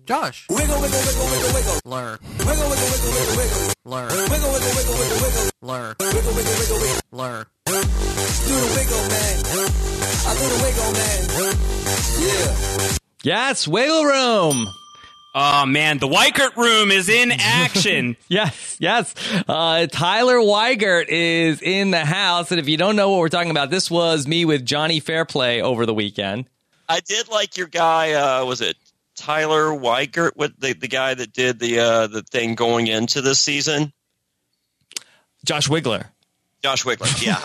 Josh. Wiggle, wiggle, wiggle, wiggle, wiggle. Blur. Wiggle, wiggle, wiggle, wiggle, wiggle. Blur. Wiggle, wiggle, wiggle, wiggle, wiggle. Blur. Wiggle, wiggle, wiggle, wiggle. Blur. Do the wiggle, man. I do the wiggle, man. Yeah. Yes, Wiggle Room. Oh, man, the Weigert Room is in action. Yes. Tyler Weigert is in the house. And if you don't know what we're talking about, this was me with Johnny Fairplay over the weekend. I did like your guy, was it Tyler Weigert, with the guy that did the thing going into this season? Josh Wiggler. Josh Wiggler, yeah.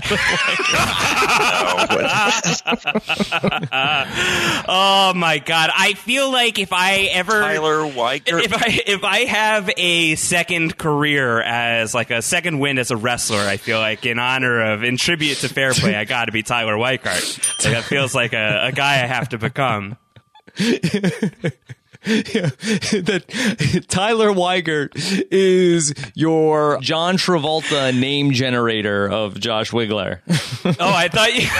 Oh my God! I feel like if I ever Tyler Weigert, if I have a second career as like a second win as a wrestler, I feel like in tribute to Fair Play, I got to be Tyler Weigert. Like, that feels like a guy I have to become. That Tyler Weigert is your John Travolta name generator of Josh Wiggler. Oh, I thought you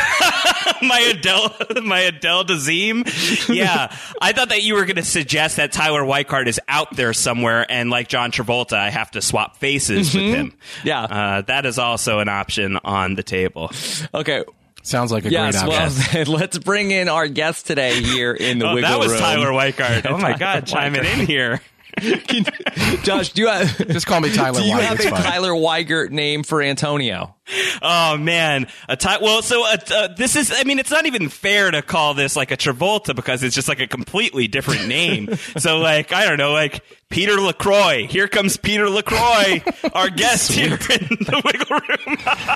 my Adele Dazeem. Yeah, I thought that you were going to suggest that Tyler Weigert is out there somewhere, and like John Travolta, I have to swap faces with him. Yeah, that is also an option on the table. Okay. Sounds like a great option. Well, let's bring in our guest today here in the Wiggle Room. That was Tyler Weigert. Oh my God, chiming in here. Josh, do you have, just call me Tyler Weigert. Do you have a Tyler Weigert name for Antonio? Oh man, this is. I mean, it's not even fair to call this like a Travolta because it's just like a completely different name. So like, I don't know, like Peter LaCroix. Here comes Peter LaCroix, our guest here in the Wiggle Room.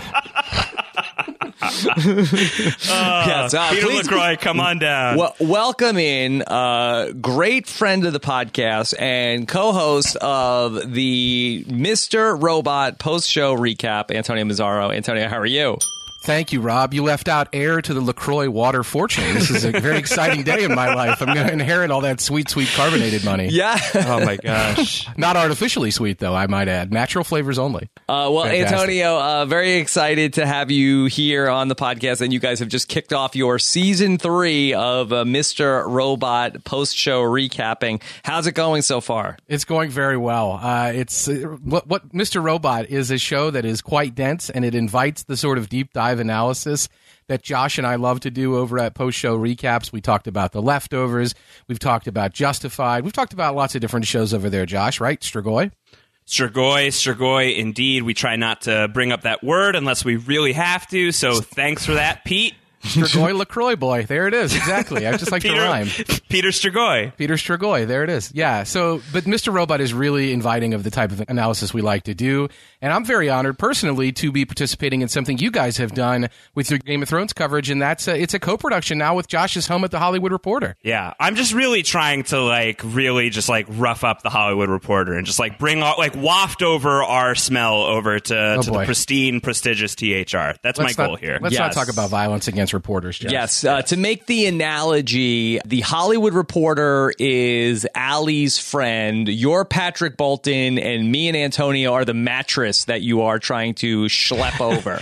Peter LaCroix, come on down. Welcome in, great friend of the podcast and co-host of the Mr. Robot post-show recap, Antonio Mazzaro. Antonio, how are you? Thank you, Rob. You left out heir to the LaCroix water fortune. This is a very exciting day in my life. I'm going to inherit all that sweet, sweet carbonated money. Yeah. Oh, my gosh. Not artificially sweet, though, I might add. Natural flavors only. Well, fantastic. Antonio, very excited to have you here on the podcast. And you guys have just kicked off your season 3 of Mr. Robot post-show recapping. How's it going so far? It's going very well. It's what Mr. Robot is a show that is quite dense, and it invites the sort of deep dive analysis that Josh and I love to do over at post-show recaps. We talked about The Leftovers. We've talked about Justified. We've talked about lots of different shows over there, Josh, right? Strigoi? Strigoi, indeed. We try not to bring up that word unless we really have to, so thanks for that, Pete. Strigoi LaCroix boy. There it is. Exactly. I just like to rhyme. Peter Strigoi. Peter Strigoi. There it is. Yeah. So, but Mr. Robot is really inviting of the type of analysis we like to do. And I'm very honored personally to be participating in something you guys have done with your Game of Thrones coverage. And that's it's a co-production now with Josh's home at The Hollywood Reporter. Yeah. I'm just really trying to really just rough up The Hollywood Reporter and just bring waft over our smell over to the pristine, prestigious THR. That's my goal here. Let's not talk about violence against reporters, Jeff. Yes. To make the analogy, The Hollywood Reporter is Allie's friend. You're Patrick Bolton, and me and Antonio are the mattress that you are trying to schlep over.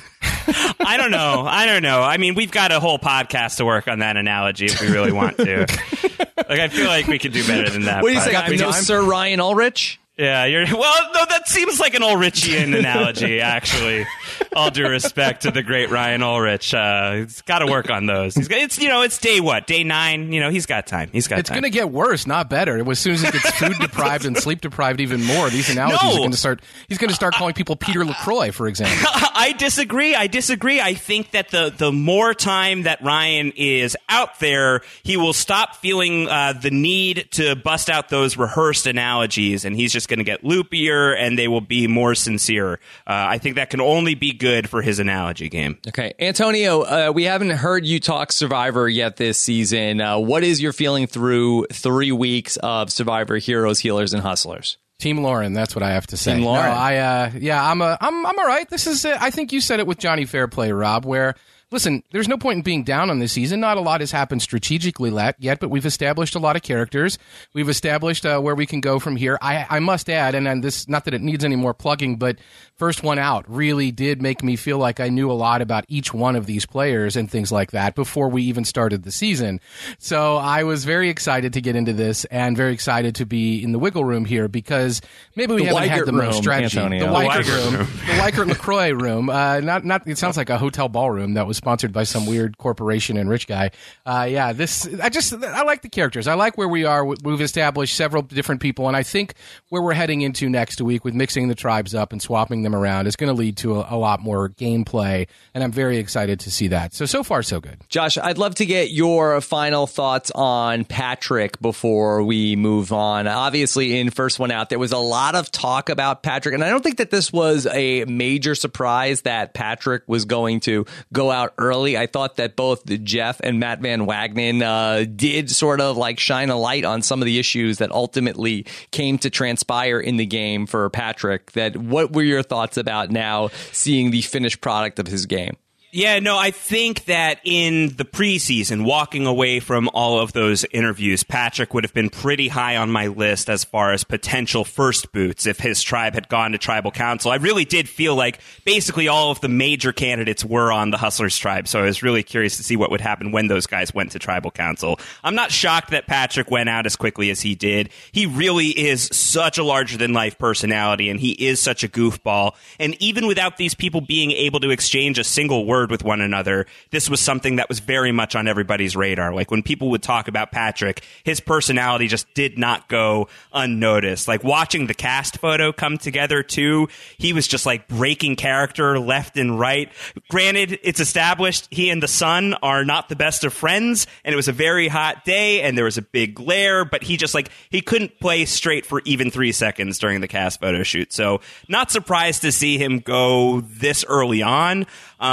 I don't know. I mean, we've got a whole podcast to work on that analogy if we really want to. I feel like we could do better than that. What do you think? I'm no Sir Ryan Ulrich? Yeah, no, that seems like an Ulrichian analogy, actually. All due respect to the great Ryan Ulrich. He's got to work on those. It's day 9. He's got time. It's going to get worse, not better. As soon as he gets food deprived and sleep deprived even more, these analogies are going to start. He's going to start calling people Peter LaCroix, for example. I disagree. I think that the more time that Ryan is out there, he will stop feeling the need to bust out those rehearsed analogies, and he's just going to get loopier, and they will be more sincere. I think that can only be good for his analogy game. Okay. Antonio, we haven't heard you talk Survivor yet this season. What is your feeling through 3 weeks of Survivor Heroes, Healers, and Hustlers? Team Lauren, that's what I have to say. Team Lauren. No, I'm all right. This is, I think you said it with Johnny Fairplay, Rob, where listen, there's no point in being down on this season. Not a lot has happened strategically yet, but we've established a lot of characters. We've established where we can go from here. I must add, and this, not that it needs any more plugging, but First One Out really did make me feel like I knew a lot about each one of these players and things like that before we even started the season. So I was very excited to get into this and very excited to be in the wiggle room here because maybe we haven't had the most strategy. Antonio. The Weikert LaCroix room. Not. It sounds like a hotel ballroom that was sponsored by some weird corporation and rich guy. I like the characters. I like where we are. We've established several different people, and I think where we're heading into next week with mixing the tribes up and swapping them around is going to lead to a lot more gameplay, and I'm very excited to see that. So far, so good. Josh, I'd love to get your final thoughts on Patrick before we move on. Obviously, in First One Out, there was a lot of talk about Patrick, and I don't think that this was a major surprise that Patrick was going to go out early. I thought that both Jeff and Matt Van Wagenen did sort of like shine a light on some of the issues that ultimately came to transpire in the game for Patrick. What were your thoughts about now seeing the finished product of his game? Yeah, no, I think that in the preseason, walking away from all of those interviews, Patrick would have been pretty high on my list as far as potential first boots if his tribe had gone to tribal council. I really did feel like basically all of the major candidates were on the Hustlers tribe, so I was really curious to see what would happen when those guys went to tribal council. I'm not shocked that Patrick went out as quickly as he did. He really is such a larger-than-life personality, and he is such a goofball. And even without these people being able to exchange a single word with one another, this was something that was very much on everybody's radar. Like when people would talk about Patrick, his personality just did not go unnoticed. Like watching the cast photo come together too, he was just like breaking character left and right. Granted, it's established he and the sun are not the best of friends, and it was a very hot day and there was a big glare, but he just he couldn't play straight for even 3 seconds during the cast photo shoot. So not surprised to see him go this early on.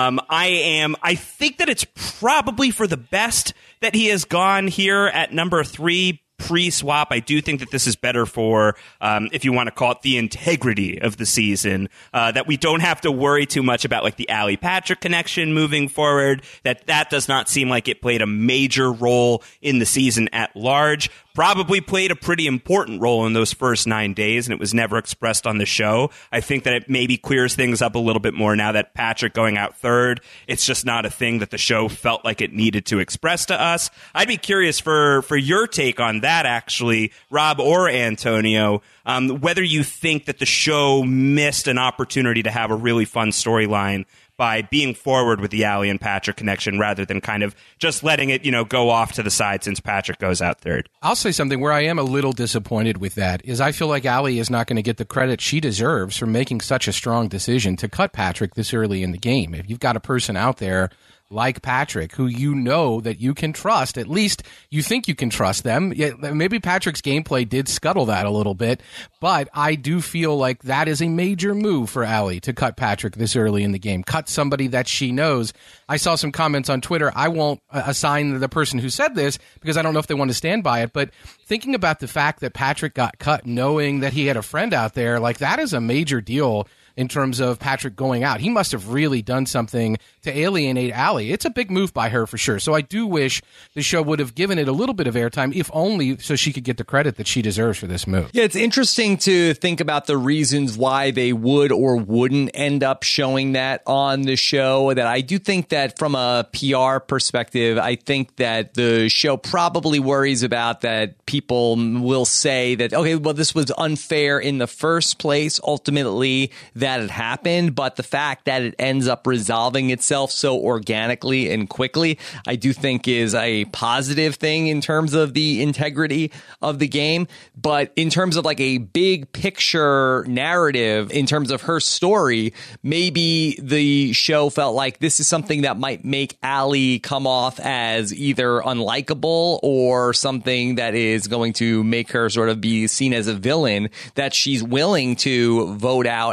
I think that it's probably for the best that he has gone here at number 3 pre-swap. I do think that this is better for, if you want to call it the integrity of the season, that we don't have to worry too much about like the Ali Patrick connection moving forward, that does not seem like it played a major role in the season at large. Probably played a pretty important role in those first 9 days, and it was never expressed on the show. I think that it maybe clears things up a little bit more now that Patrick going out third. It's just not a thing that the show felt like it needed to express to us. I'd be curious for your take on that, actually, Rob or Antonio, whether you think that the show missed an opportunity to have a really fun storyline by being forward with the Ali and Patrick connection rather than kind of just letting it, go off to the side since Patrick goes out third. I'll say something where I am a little disappointed with that is I feel like Ali is not going to get the credit she deserves for making such a strong decision to cut Patrick this early in the game. If you've got a person out there like Patrick, who you know that you can trust, at least you think you can trust them. Yeah, maybe Patrick's gameplay did scuttle that a little bit, but I do feel like that is a major move for Ali to cut Patrick this early in the game. Cut somebody that she knows. I saw some comments on Twitter. I won't assign the person who said this because I don't know if they want to stand by it, but thinking about the fact that Patrick got cut knowing that he had a friend out there, like that is a major deal in terms of Patrick going out. He must have really done something to alienate Ali. It's a big move by her for sure. So I do wish the show would have given it a little bit of airtime, if only so she could get the credit that she deserves for this move. Yeah, it's interesting to think about the reasons why they would or wouldn't end up showing that on the show. That I do think that from a PR perspective, I think that the show probably worries about that people will say that, okay, well, this was unfair in the first place. Ultimately, that it happened, but the fact that it ends up resolving itself so organically and quickly, I do think is a positive thing in terms of the integrity of the game. But in terms of like a big picture narrative, in terms of her story, maybe the show felt like this is something that might make Ali come off as either unlikable or something that is going to make her sort of be seen as a villain that she's willing to vote out and blind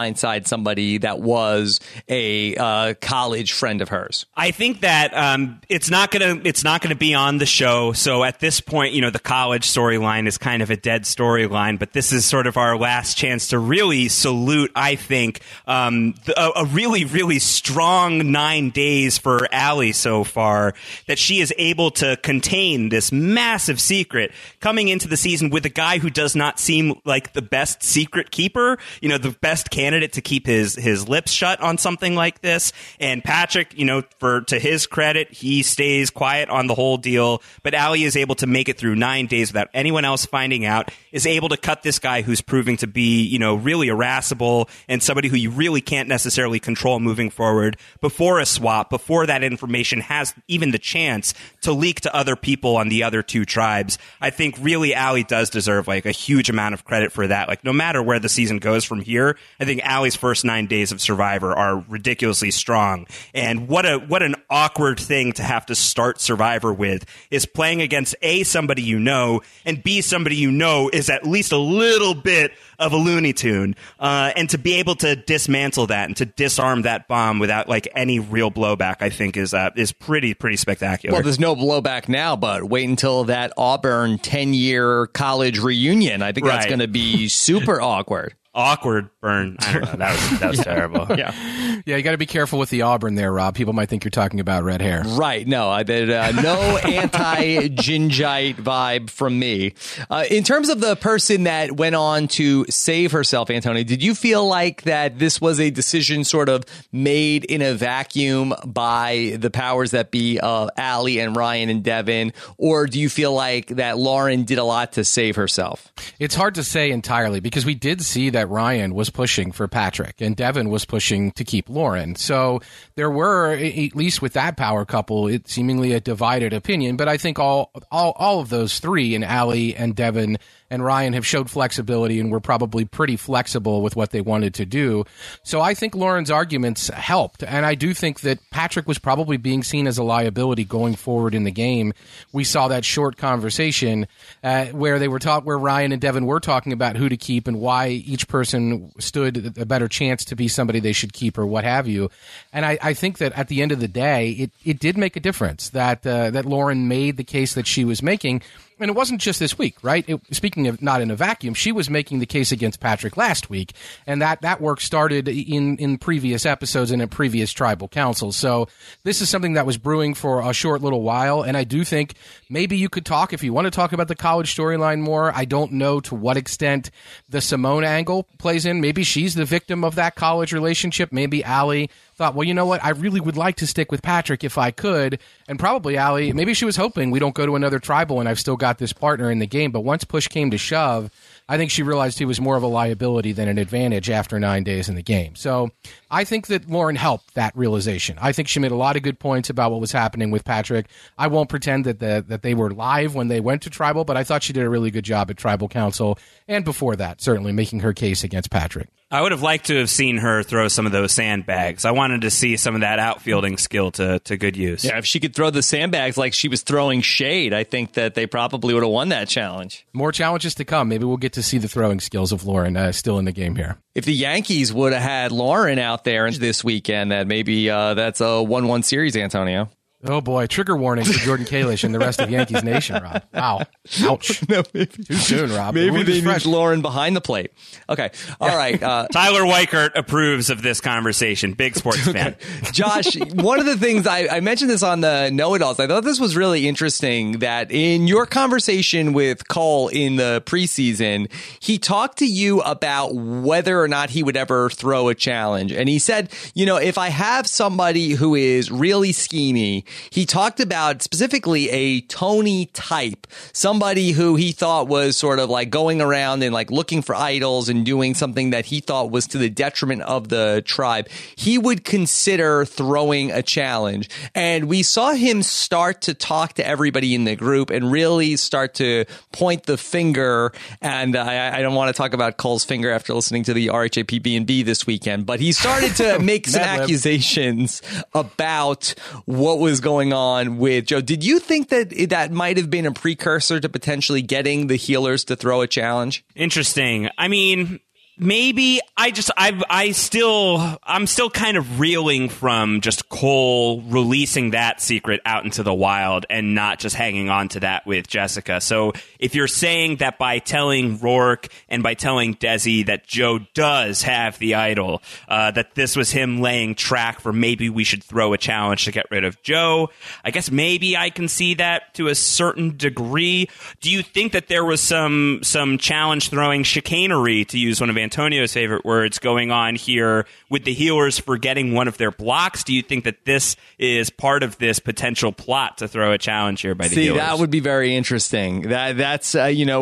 blindside somebody that was a college friend of hers? I think that it's not gonna be on the show. So at this point, the college storyline is kind of a dead storyline. But this is sort of our last chance to really salute, I think, a really, really strong 9 days for Allie so far, that she is able to contain this massive secret coming into the season with a guy who does not seem like the best secret keeper, the best candidate to keep his lips shut on something like this. And Patrick, to his credit, he stays quiet on the whole deal, but Allie is able to make it through 9 days without anyone else finding out, is able to cut this guy who's proving to be, really irascible and somebody who you really can't necessarily control moving forward before a swap, before that information has even the chance to leak to other people on the other two tribes. I think really Allie does deserve a huge amount of credit for that. No matter where the season goes from here, I think Allie's first 9 days of Survivor are ridiculously strong. And what an awkward thing to have to start Survivor with, is playing against A, somebody and B, somebody is at least a little bit of a Looney Tune, and to be able to dismantle that and to disarm that bomb without any real blowback, I think is pretty spectacular. Well, there's no blowback now, but wait until that Auburn 10-year college reunion. I think that's going to be super awkward. Awkward burn. I don't know. That was terrible. Yeah, you got to be careful with the Auburn there, Rob. People might think you're talking about red hair. Right. No, no anti-gingite vibe from me. In terms of the person that went on to save herself, Antonio, did you feel like that this was a decision sort of made in a vacuum by the powers that be of Allie and Ryan and Devin, or do you feel like that Lauren did a lot to save herself? It's hard to say entirely, because we did see that Ryan was pushing for Patrick and Devin was pushing to keep Lauren. So there were, at least with that power couple, it seemingly a divided opinion. But I think all of those three, in Allie and Devin and Ryan, have showed flexibility and were probably pretty flexible with what they wanted to do. So I think Lauren's arguments helped. And I do think that Patrick was probably being seen as a liability going forward in the game. We saw that short conversation where Ryan and Devin were talking about who to keep and why each person stood a better chance to be somebody they should keep or what have you. And I think that at the end of the day, it did make a difference that Lauren made the case that she was making. And it wasn't just this week, right? Speaking of not in a vacuum, she was making the case against Patrick last week, and that work started in previous episodes and in previous tribal councils. So this is something that was brewing for a short little while, and I do think maybe you could talk, if you want to talk about the college storyline more. I don't know to what extent the Simone angle plays in. Maybe she's the victim of that college relationship. Maybe Allie thought, well, you know what? I really would like to stick with Patrick if I could. And probably Allie, maybe she was hoping we don't go to another tribal and I've still got this partner in the game. But once push came to shove, I think she realized he was more of a liability than an advantage after 9 days in the game. So I think that Lauren helped that realization. I think she made a lot of good points about what was happening with Patrick. I won't pretend that they were live when they went to tribal, but I thought she did a really good job at tribal council and before that, certainly making her case against Patrick. I would have liked to have seen her throw some of those sandbags. I wanted to see some of that outfielding skill to good use. Yeah, if she could throw the sandbags like she was throwing shade, I think that they probably would have won that challenge. More challenges to come. Maybe we'll get to see the throwing skills of Lauren still in the game here. If the Yankees would have had Lauren out there this weekend, that maybe that's a 1-1 series, Antonio. Oh, boy. Trigger warning for Jordan Kalish and the rest of Yankees Nation, Rob. Wow. Ouch. No, maybe. Too soon, Rob. Maybe they need Lauren behind the plate. Okay. All right. Tyler Weichert approves of this conversation. Big sports fan. Josh, one of the things I mentioned this on the Know-It-Alls. I thought this was really interesting that in your conversation with Cole in the preseason, he talked to you about whether or not he would ever throw a challenge. And he said, if I have somebody who is really schemy, he talked about specifically a Tony type, somebody who he thought was sort of like going around and like looking for idols and doing something that he thought was to the detriment of the tribe. He would consider throwing a challenge. And we saw him start to talk to everybody in the group and really start to point the finger. And I don't want to talk about Cole's finger after listening to the RHAP B&B this weekend, but he started to make some accusations about what was going on with Joe. Did you think that might have been a precursor to potentially getting the healers to throw a challenge? Interesting. I mean, Maybe I'm still kind of reeling from just Cole releasing that secret out into the wild and not just hanging on to that with Jessica. So if you're saying that by telling Rourke and by telling Desi that Joe does have the idol, that this was him laying track for maybe we should throw a challenge to get rid of Joe, I guess maybe I can see that to a certain degree. Do you think that there was some challenge throwing chicanery, to use one of Antonio's favorite words, going on here with the healers forgetting one of their blocks? Do you think that this is part of this potential plot to throw a challenge here by the healers? That would be very interesting. That's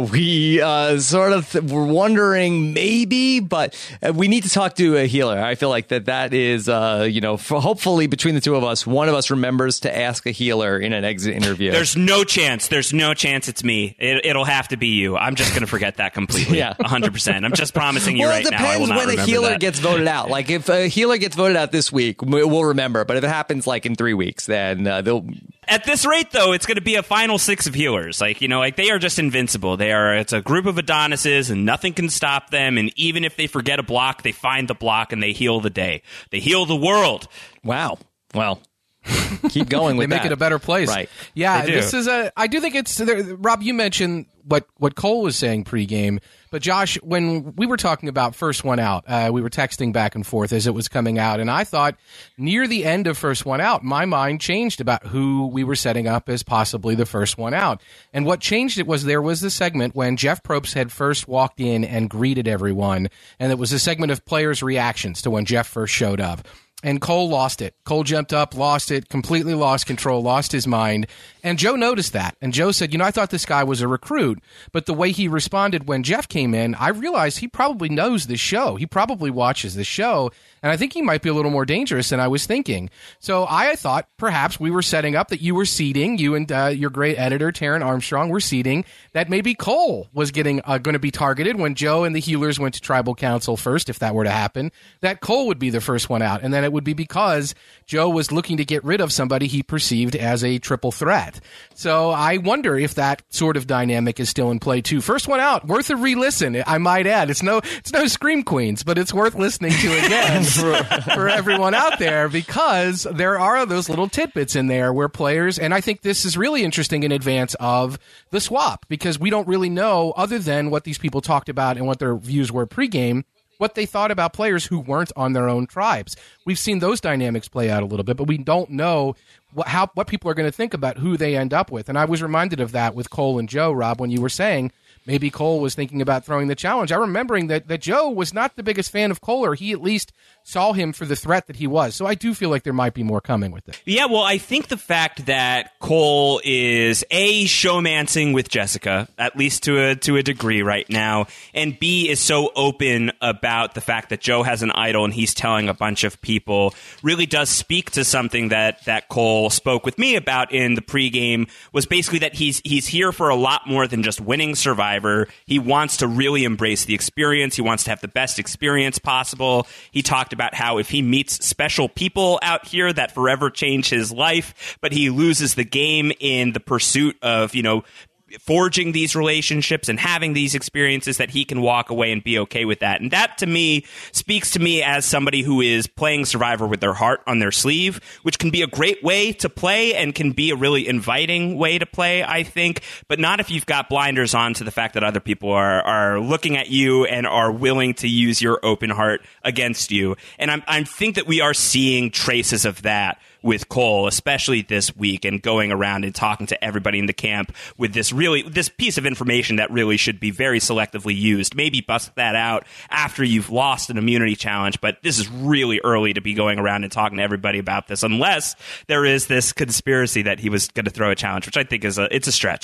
we sort of were wondering maybe, but we need to talk to a healer. I feel like that is hopefully between the two of us, one of us remembers to ask a healer in an exit interview. There's no chance it's me. It'll have to be you. I'm just going to forget that completely. Yeah. 100%. I'm just promising you right now. I will not when a healer gets voted out. Like if a healer gets voted out this week, we'll remember. But if it happens like in 3 weeks, then they'll. At this rate, though, it's going to be a final 6 of healers. They are just invincible. It's a group of Adonises, and nothing can stop them. And even if they forget a block, they find the block and they heal the day. They heal the world. Wow. Well. Keep going with that. They make it a better place. Right. Yeah, this is I do think it's Rob, you mentioned what Cole was saying pregame, but Josh, when we were talking about First One Out, we were texting back and forth as it was coming out, and I thought near the end of First One Out, my mind changed about who we were setting up as possibly the first one out. And what changed it was there was the segment when Jeff Probst had first walked in and greeted everyone, and it was a segment of players' reactions to when Jeff first showed up. And Cole lost it. Cole jumped up, lost it, completely lost control, lost his mind. And Joe noticed that. And Joe said, I thought this guy was a recruit. But the way he responded when Jeff came in, I realized he probably knows the show. He probably watches the show. And I think he might be a little more dangerous than I was thinking. So I thought perhaps we were setting up that you were seeding, you and your great editor, Taryn Armstrong, were seeding that maybe Cole was going to be targeted when Joe and the healers went to tribal council first, if that were to happen, that Cole would be the first one out. And then it would be because Joe was looking to get rid of somebody he perceived as a triple threat. So I wonder if that sort of dynamic is still in play too. First one out, worth a re-listen, I might add. It's no Scream Queens, but it's worth listening to again for everyone out there, because there are those little tidbits in there where players, and I think this is really interesting in advance of the swap, because we don't really know, other than what these people talked about and what their views were pregame, what they thought about players who weren't on their own tribes. We've seen those dynamics play out a little bit, but we don't know what people are going to think about who they end up with. And I was reminded of that with Cole and Joe, Rob, when you were saying maybe Cole was thinking about throwing the challenge. I'm remembering that Joe was not the biggest fan of Cole, or he at least saw him for the threat that he was. So I do feel like there might be more coming with it. Yeah, well, I think the fact that Cole is A, showmancing with Jessica, at least to a degree right now, and B, is so open about the fact that Joe has an idol and he's telling a bunch of people, really does speak to something that Cole spoke with me about in the pregame, was basically that he's here for a lot more than just winning Survivor. He wants to really embrace the experience. He wants to have the best experience possible. He talked about how if he meets special people out here, that forever change his life, but he loses the game in the pursuit of, forging these relationships and having these experiences, that he can walk away and be okay with that. And that, to me, speaks to me as somebody who is playing Survivor with their heart on their sleeve, which can be a great way to play and can be a really inviting way to play, I think, but not if you've got blinders on to the fact that other people are looking at you and are willing to use your open heart against you. And I think that we are seeing traces of that with Cole, especially this week, and going around and talking to everybody in the camp with this piece of information that really should be very selectively used. Maybe bust that out after you've lost an immunity challenge, but this is really early to be going around and talking to everybody about this, unless there is this conspiracy that he was going to throw a challenge, which I think it's a stretch.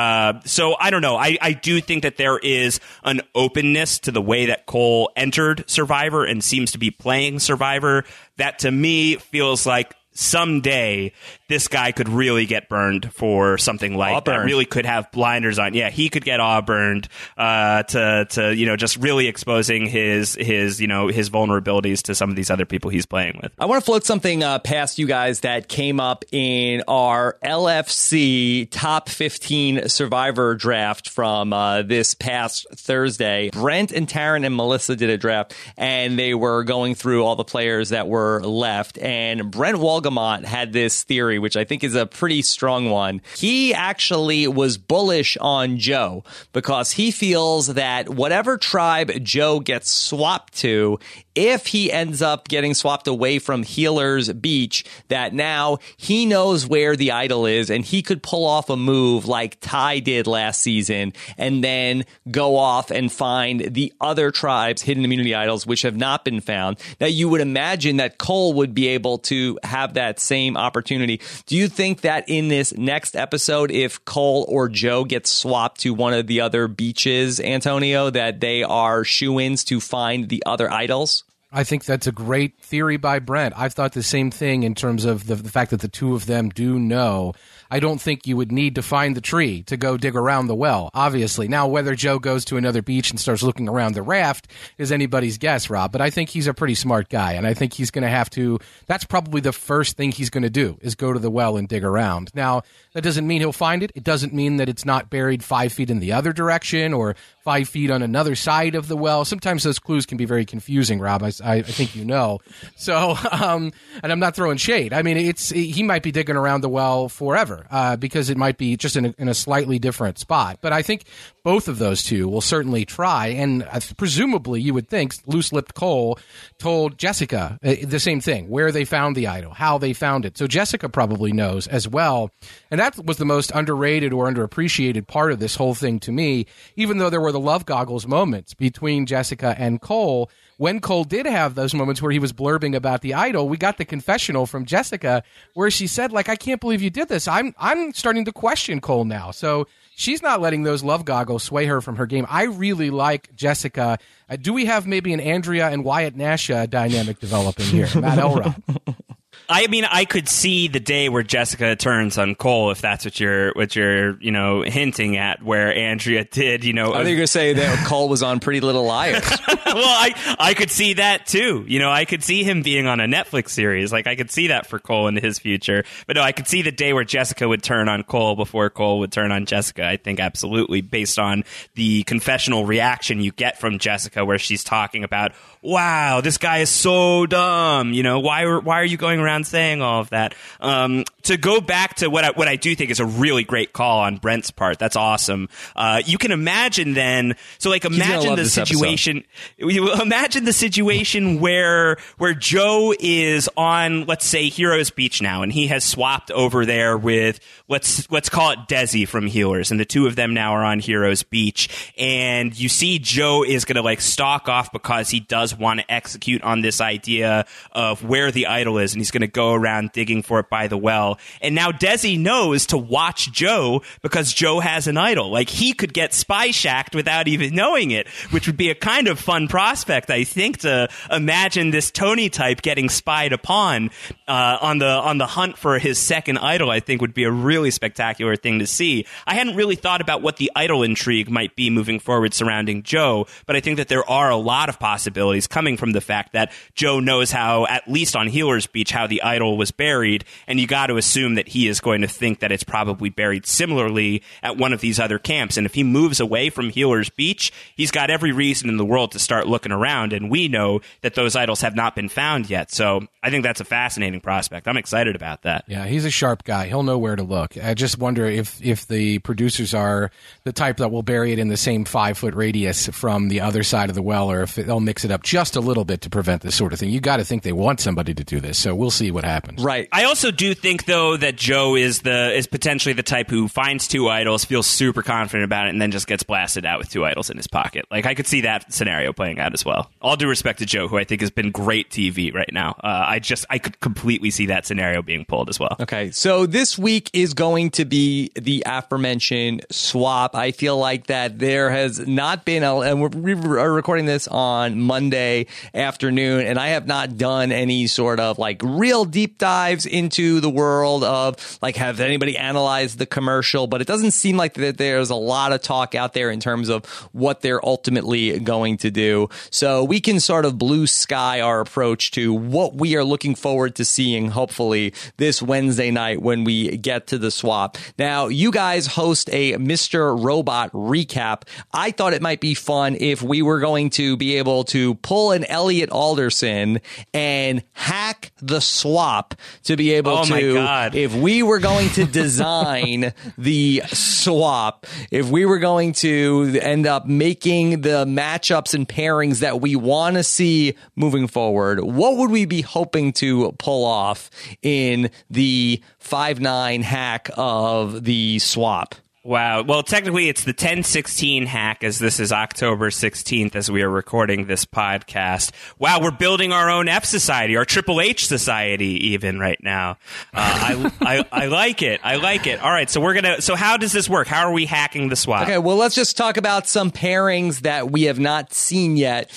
So I don't know. I do think that there is an openness to the way that Cole entered Survivor and seems to be playing Survivor that, to me, feels like someday this guy could really get burned for something like that. Really could have blinders on. Yeah, he could get burned to just really exposing his vulnerabilities to some of these other people he's playing with. I want to float something past you guys that came up in our LFC Top 15 Survivor draft from this past Thursday. Brent and Taryn and Melissa did a draft, and they were going through all the players that were left. And Brent Walgamot had this theory, which I think is a pretty strong one. He actually was bullish on Joe because he feels that whatever tribe Joe gets swapped to, if he ends up getting swapped away from Healer's Beach, that now he knows where the idol is and he could pull off a move like Ty did last season and then go off and find the other tribes' hidden immunity idols which have not been found. Now, you would imagine that Cole would be able to have that same opportunity. Do you think that in this next episode, if Cole or Joe gets swapped to one of the other beaches, Antonio, that they are shoo-ins to find the other idols? I think that's a great theory by Brent. I've thought the same thing in terms of the fact that the two of them do know. I don't think you would need to find the tree to go dig around the well, obviously. Now, whether Joe goes to another beach and starts looking around the raft is anybody's guess, Rob. But I think he's a pretty smart guy, and I think he's going to have to – that's probably the first thing he's going to do is go to the well and dig around. Now, that doesn't mean he'll find it. It doesn't mean that it's not buried 5 feet in the other direction or 5 feet on another side of the well. Sometimes those clues can be very confusing, Rob. I think you know. So, and I'm not throwing shade. I mean, he might be digging around the well forever because it might be just in a slightly different spot. But I think both of those two will certainly try. And presumably, you would think Loose-Lipped Cole told Jessica the same thing, where they found the idol, how they found it. So Jessica probably knows as well. And that was the most underrated or underappreciated part of this whole thing to me, even though there were the love goggles moments between Jessica and Cole. When Cole did have those moments where he was blurbing about the idol, we got the confessional from Jessica where she said, like, I can't believe you did this. I'm starting to question Cole now. So she's not letting those love goggles sway her from her game. I really like Jessica. Do we have maybe an Andrea and Wyatt Nash dynamic developing here? Matt Elrod. I mean, I could see the day where Jessica turns on Cole, if that's what you're hinting at, where Andrea did, I think you're going to say that Cole was on Pretty Little Liars. Well, I could see that too. I could see him being on a Netflix series. Like, I could see that for Cole in his future. But no, I could see the day where Jessica would turn on Cole before Cole would turn on Jessica. I think absolutely, based on the confessional reaction you get from Jessica, where she's talking about, wow, this guy is so dumb. Why are you going around saying all of that? To go back to what I do think is a really great call on Brent's part. That's awesome. You can imagine then. So imagine the situation. Imagine the situation where Joe is on, let's say, Heroes Beach now, and he has swapped over there with let's call it Desi from Healers, and the two of them now are on Heroes Beach, and you see Joe is going to stalk off because he does want to execute on this idea of where the idol is, and he's going to go around digging for it by the well. And now Desi knows to watch Joe because Joe has an idol. He could get spy shacked without even knowing it, which would be a kind of fun prospect, I think, to imagine this Tony type getting spied upon on the hunt for his second idol. I think would be a really spectacular thing to see. I hadn't really thought about what the idol intrigue might be moving forward surrounding Joe, but I think that there are a lot of possibilities coming from the fact that Joe knows how, at least on Healer's Beach, how the idol was buried, and you got to assume that he is going to think that it's probably buried similarly at one of these other camps. And if he moves away from Healer's Beach, he's got every reason in the world to start looking around, and we know that those idols have not been found yet. So I think that's a fascinating prospect. I'm excited about that. Yeah, he's a sharp guy. He'll know where to look. I just wonder if the producers are the type that will bury it in the same 5-foot radius from the other side of the well, or if they'll mix it up just a little bit to prevent this sort of thing. You got to think they want somebody to do this, so we'll see what happens. Right. I also do think, though, that Joe is potentially the type who finds two idols, feels super confident about it, and then just gets blasted out with two idols in his pocket. I could see that scenario playing out as well. All due respect to Joe, who I think has been great TV right now. I could completely see that scenario being pulled as well. Okay, so this week is going to be the aforementioned swap. I feel like that there has not been, and we are recording this on Monday Sunday afternoon, and I have not done any sort of like real deep dives into the world of like, have anybody analyzed the commercial? But it doesn't seem like that there's a lot of talk out there in terms of what they're ultimately going to do. So we can sort of blue sky our approach to what we are looking forward to seeing, hopefully, this Wednesday night when we get to the swap. Now, you guys host a Mr. Robot recap. I thought it might be fun if we were going to be able to pull an Elliot Alderson and hack the swap to be able if we were going to design the swap, if we were going to end up making the matchups and pairings that we want to see moving forward, what would we be hoping to pull off in the 5-9 hack of the swap? Wow. Well, technically, it's the 10/16 hack, as this is October 16th as we are recording this podcast. Wow, we're building our own F Society, our Triple H Society, even right now. I like it. I like it. All right, so how does this work? How are we hacking the swap? Okay, well, let's just talk about some pairings that we have not seen yet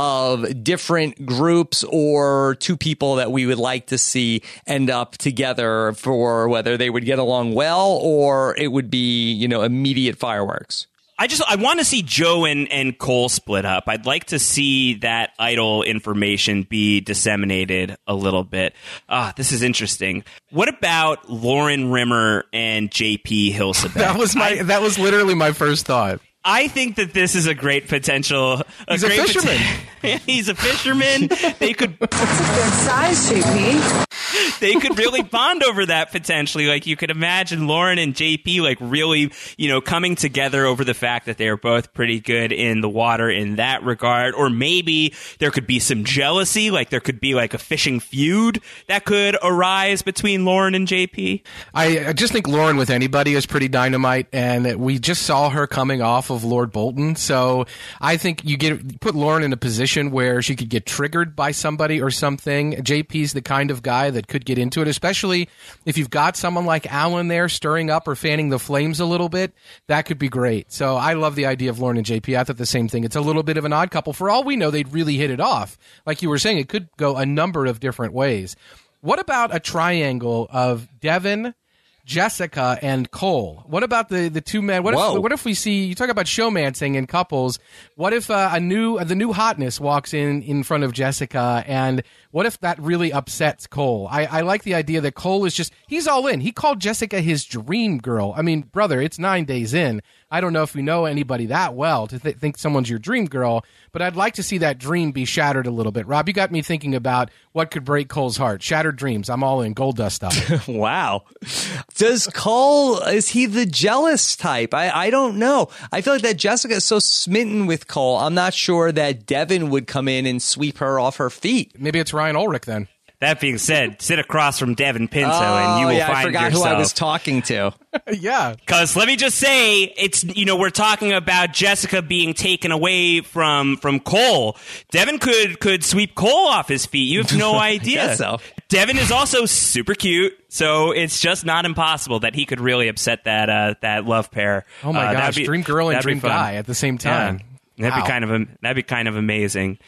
of different groups or two people that we would like to see end up together, for whether they would get along well or it would be, immediate fireworks. I want to see Joe and Cole split up. I'd like to see that idol information be disseminated a little bit. This is interesting. What about Lauren Rimmer and JP Hilsaback? That was literally my first thought. I think that this is a great potential. He's a fisherman. He's a fisherman. They could. That's a good size, JP. They could really bond over that potentially. Like, you could imagine Lauren and JP like really, coming together over the fact that they are both pretty good in the water in that regard. Or maybe there could be some jealousy. Like, there could be like a fishing feud that could arise between Lauren and JP. I just think Lauren with anybody is pretty dynamite, and we just saw her coming off of Lord Bolton. So I think you put Lauren in a position where she could get triggered by somebody or something. JP's the kind of guy that could get into it, especially if you've got someone like Alan there stirring up or fanning the flames a little bit. That could be great. So I love the idea of Lauren and JP. I thought the same thing. It's a little bit of an odd couple. For all we know, they'd really hit it off. Like you were saying, it could go a number of different ways. What about a triangle of Devin, Jessica, and Cole? What about the two men? What if we see, you talk about showmancing in couples, what if the new hotness walks in front of Jessica, and what if that really upsets Cole? I like the idea that Cole is he's all in. He called Jessica his dream girl. I mean, brother, it's 9 days in. I don't know if we know anybody that well to think someone's your dream girl, but I'd like to see that dream be shattered a little bit. Rob, you got me thinking about what could break Cole's heart. Shattered dreams. I'm all in. Gold dust stuff. Wow. Does Cole, is he the jealous type? I don't know. I feel like that Jessica is so smitten with Cole. I'm not sure that Devin would come in and sweep her off her feet. Maybe it's Ryan Ulrich then. That being said, sit across from Devin Pinto and you will find yourself. I forgot who I was talking to. Yeah. Because let me just say, it's, we're talking about Jessica being taken away from Cole. Devin could sweep Cole off his feet. You have no idea. I guess so. Devin is also super cute, so it's just not impossible that he could really upset that love pair. Oh my gosh, dream girl and dream guy at the same time. Yeah. That'd be kind of amazing.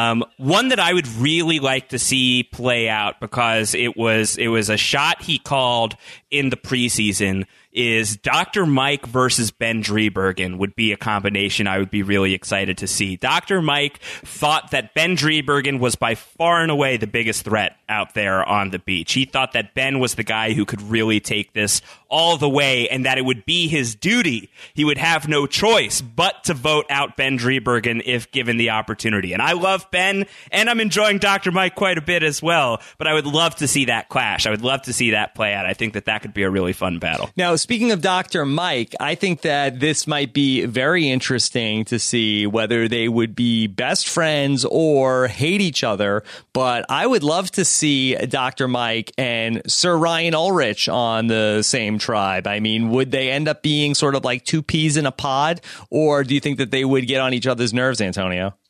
One that I would really like to see play out, because it was a shot he called in the preseason, is Dr. Mike versus Ben Driebergen would be a combination I would be really excited to see. Dr. Mike thought that Ben Driebergen was by far and away the biggest threat out there on the beach. He thought that Ben was the guy who could really take this all the way, and that it would be his duty. He would have no choice but to vote out Ben Driebergen if given the opportunity. And I love Ben, and I'm enjoying Dr. Mike quite a bit as well, but I would love to see that clash. I would love to see that play out. I think that could be a really fun battle. Now, speaking of Dr. Mike, I think that this might be very interesting to see whether they would be best friends or hate each other. But I would love to see Dr. Mike and Sir Ryan Ulrich on the same tribe. I mean, would they end up being sort of like two peas in a pod, or do you think that they would get on each other's nerves, Antonio?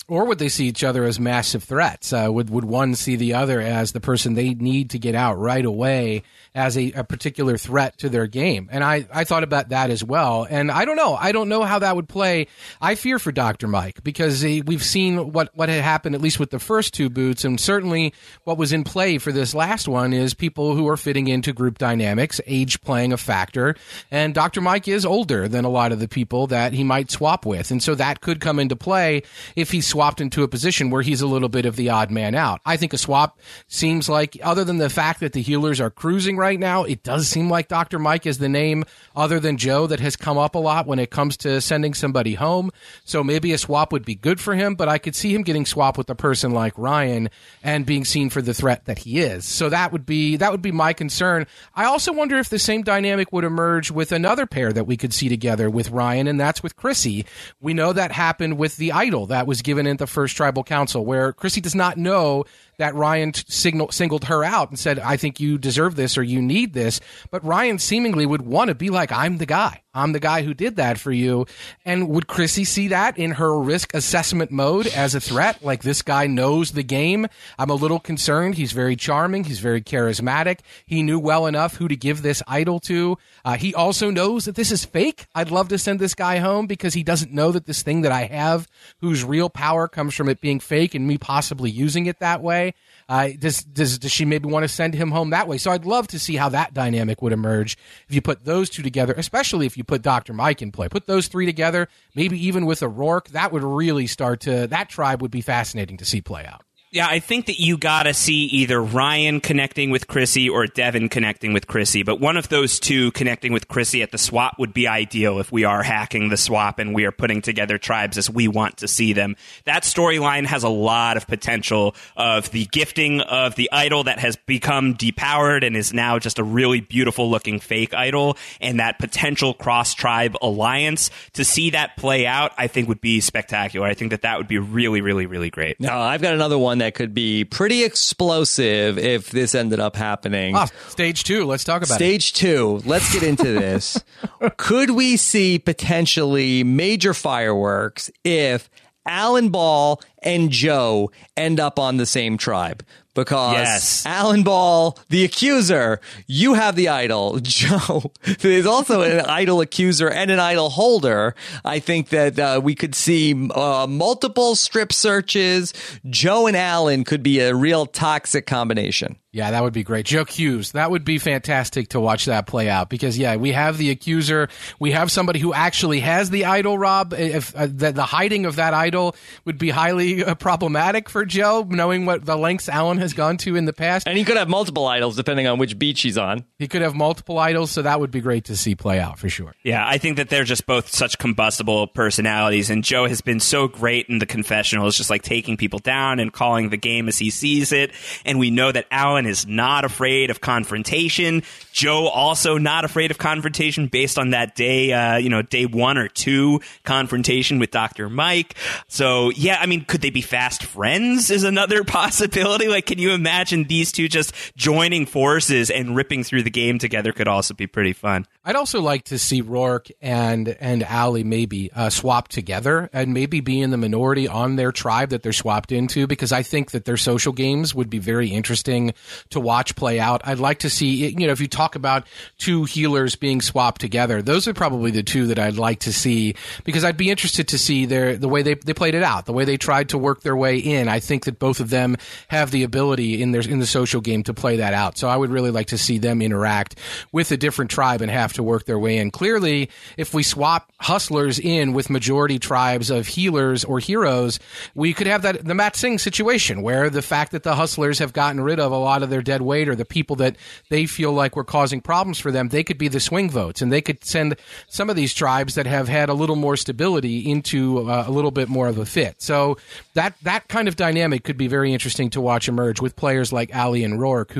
Or would they see each other as massive threats? Would one see the other as the person they need to get out right away as a particular threat to their game? And I thought about that as well. And I don't know. I don't know how that would play. I fear for Dr. Mike because we've seen what had happened, at least with the first two boots. And certainly what was in play for this last one is people who are fitting into group dynamics, age playing a factor. And Dr. Mike is older than a lot of the people that he might swap with. And so that could come into play if he's swapped into a position where he's a little bit of the odd man out. I think a swap seems like, other than the fact that the healers are cruising right now, it does seem like Dr. Mike is the name other than Joe that has come up a lot when it comes to sending somebody home. So maybe a swap would be good for him, but I could see him getting swapped with a person like Ryan and being seen for the threat that he is. So that would be my concern. I also wonder if the same dynamic would emerge with another pair that we could see together with Ryan, and that's with Chrissy. We know that happened with the idol that was given in the first Tribal Council, where Chrissy does not know that Ryan singled her out and said, I think you deserve this or you need this. But Ryan seemingly would want to be like, I'm the guy. I'm the guy who did that for you. And would Chrissy see that in her risk assessment mode as a threat? Like, this guy knows the game. I'm a little concerned. He's very charming. He's very charismatic. He knew well enough who to give this idol to. He also knows that this is fake. I'd love to send this guy home because he doesn't know that this thing that I have, whose real power comes from it being fake and me possibly using it that way. Does she maybe want to send him home that way? So I'd love to see how that dynamic would emerge if you put those two together, especially if you put Dr. Mike in play. Put those three together, maybe even with a Rourke. That would really that tribe would be fascinating to see play out. Yeah, I think that you got to see either Ryan connecting with Chrissy or Devin connecting with Chrissy, but one of those two connecting with Chrissy at the swap would be ideal if we are hacking the swap and we are putting together tribes as we want to see them. That storyline has a lot of potential of the gifting of the idol that has become depowered and is now just a really beautiful looking fake idol, and that potential cross-tribe alliance. To see that play out, I think would be spectacular. I think that would be really, really, really great. Now, I've got another one that could be pretty explosive if this ended up happening. Stage 2. Let's talk about Stage 2. Let's get into this. Could we see potentially major fireworks if Alan Ball and Joe end up on the same tribe? Because Alan Ball, the accuser, you have the idol. Joe, there's also an idol accuser and an idol holder. I think that we could see multiple strip searches. Joe and Alan could be a real toxic combination. Yeah, that would be great. Joe Hughes, that would be fantastic to watch that play out because, we have the accuser. We have somebody who actually has the idol, Rob. If the hiding of that idol would be highly problematic for Joe, knowing what the lengths Alan has gone to in the past. And he could have multiple idols depending on which beach he's on. He could have multiple idols, so that would be great to see play out for sure. Yeah, I think that they're just both such combustible personalities, and Joe has been so great in the confessionals, just like taking people down and calling the game as he sees it. And we know that Alan is not afraid of confrontation. Joe also not afraid of confrontation based on that day, day 1 or 2 confrontation with Dr. Mike. So, yeah, I mean, could they be fast friends is another possibility. Like, can you imagine these two just joining forces and ripping through the game together could also be pretty fun. I'd also like to see Rourke and Allie maybe swap together and maybe be in the minority on their tribe that they're swapped into, because I think that their social games would be very interesting to watch play out. I'd like to see, if you talk about two healers being swapped together, those are probably the two that I'd like to see, because I'd be interested to see the way they played it out, the way they tried to work their way in. I think that both of them have the ability in the social game to play that out. So I would really like to see them interact with a different tribe and have to work their way in. Clearly, if we swap hustlers in with majority tribes of healers or heroes, we could have the Matt Singh situation where the fact that the hustlers have gotten rid of a lot of their dead weight or the people that they feel like were causing problems for them, they could be the swing votes, and they could send some of these tribes that have had a little more stability into a little bit more of a fit. So that kind of dynamic could be very interesting to watch emerge with players like Allie and Rourke, who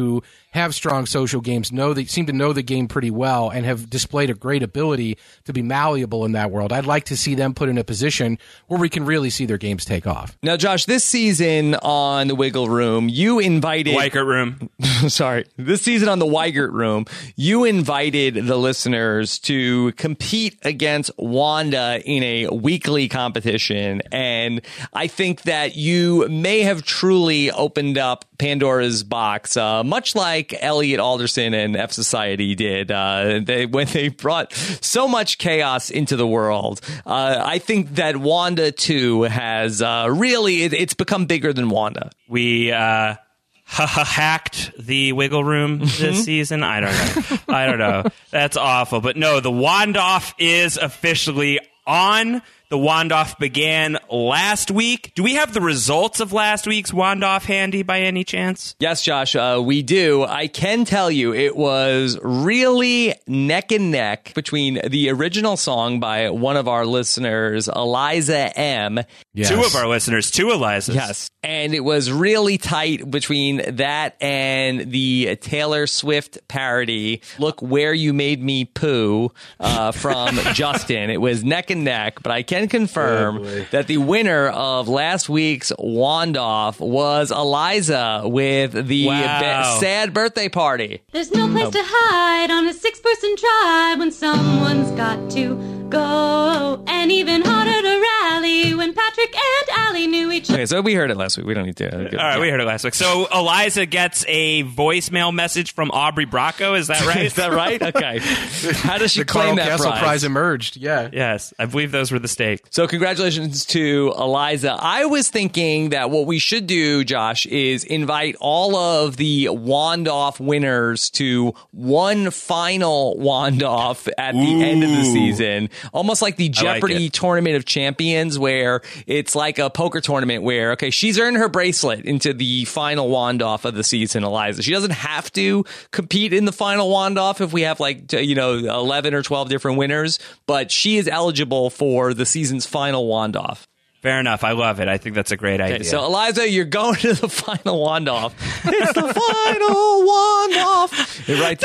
have strong social games, seem to know the game pretty well, and have displayed a great ability to be malleable in that world. I'd like to see them put in a position where we can really see their games take off. Now, Josh, this season on the Wiggle Room, you invited... Weigert Room. Sorry. This season on the Weigert Room, you invited the listeners to compete against Wanda in a weekly competition. And I think that you may have truly opened up Pandora's box, much like Elliot Alderson and F Society did when they brought so much chaos into the world. I think that Wanda, too, has really, it's become bigger than Wanda. We hacked the Wiggle Room this season. I don't know. That's awful. But no, the Wandoff is officially on. The Wandoff began last week. Do we have the results of last week's Wandoff handy by any chance? Yes, Josh, we do. I can tell you it was really neck and neck between the original song by one of our listeners, Eliza M. Yes. Two of our listeners, two Elizas. Yes. And it was really tight between that and the Taylor Swift parody, Look Where You Made Me Poo, from Justin. It was neck and neck, but I can confirm that the winner of last week's Wandoff was Eliza with the sad birthday party. There's no place to hide on a 6-person tribe when someone's got to go. And even harder to rally when Patrick and Allie knew each other. Okay, so we heard it last week. We don't need to. All right, we heard it last week. So Eliza gets a voicemail message from Aubrey Bracco. Is that right? Is that right? Okay. How does she The claim Carl that Castle prize? emerged. Yeah. Yes, I believe those were the stakes. So congratulations to Eliza. I was thinking that what we should do, Josh, is invite all of the Wandoff winners to one final Wandoff at the end of the season. Almost like the Jeopardy Tournament of Champions, where it's like a poker tournament where, okay, she's earned her bracelet into the final Wandoff of the season, Eliza. She doesn't have to compete in the final Wandoff if we have 11 or 12 different winners, but she is eligible for the season's final Wandoff. Fair enough. I love it. I think that's a great idea. So, Eliza, you're going to the final Wandoff. It's the final Wandoff. You're right.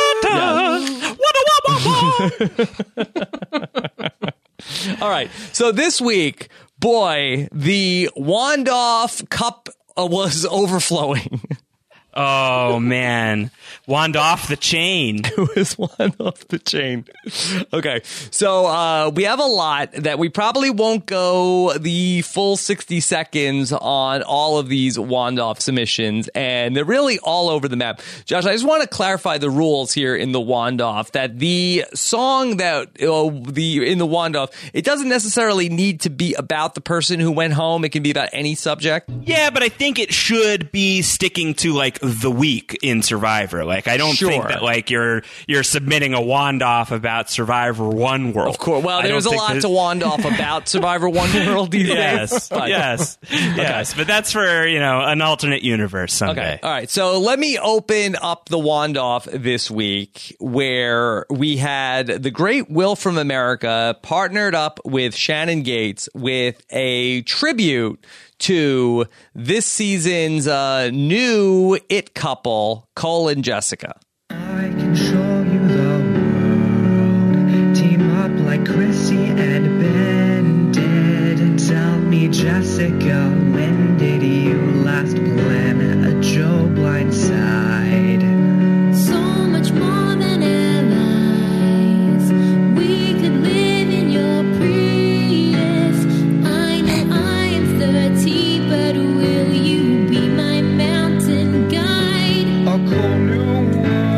All right. So this week, boy, the Wandoff cup was overflowing. Oh, man. Wand off the chain. It was one off the chain. Okay. So we have a lot that we probably won't go the full 60 seconds on all of these Wandoff submissions, and they're really all over the map. Josh, I just want to clarify the rules here in the Wandoff, that the song that in the Wandoff, it doesn't necessarily need to be about the person who went home. It can be about any subject. Yeah, but I think it should be sticking to like the week in Survivor. Like I don't think that like you're submitting a Wandoff about Survivor One World. Of course. Well, there's a lot to Wandoff about Survivor One World these days. But. Yes. But that's for, an alternate universe someday. Okay. All right. So let me open up the Wandoff this week, where we had the great Will from America partnered up with Shannon Gates with a tribute to this season's new it couple, Cole and Jessica. I can show you the world. Team up like Chrissy and Ben did. And tell me, Jessica, when did you last plan a Joe Blindside? So much more than allies. We could live in your Prius. I know I am 30, but will you be my mountain guide? A cool new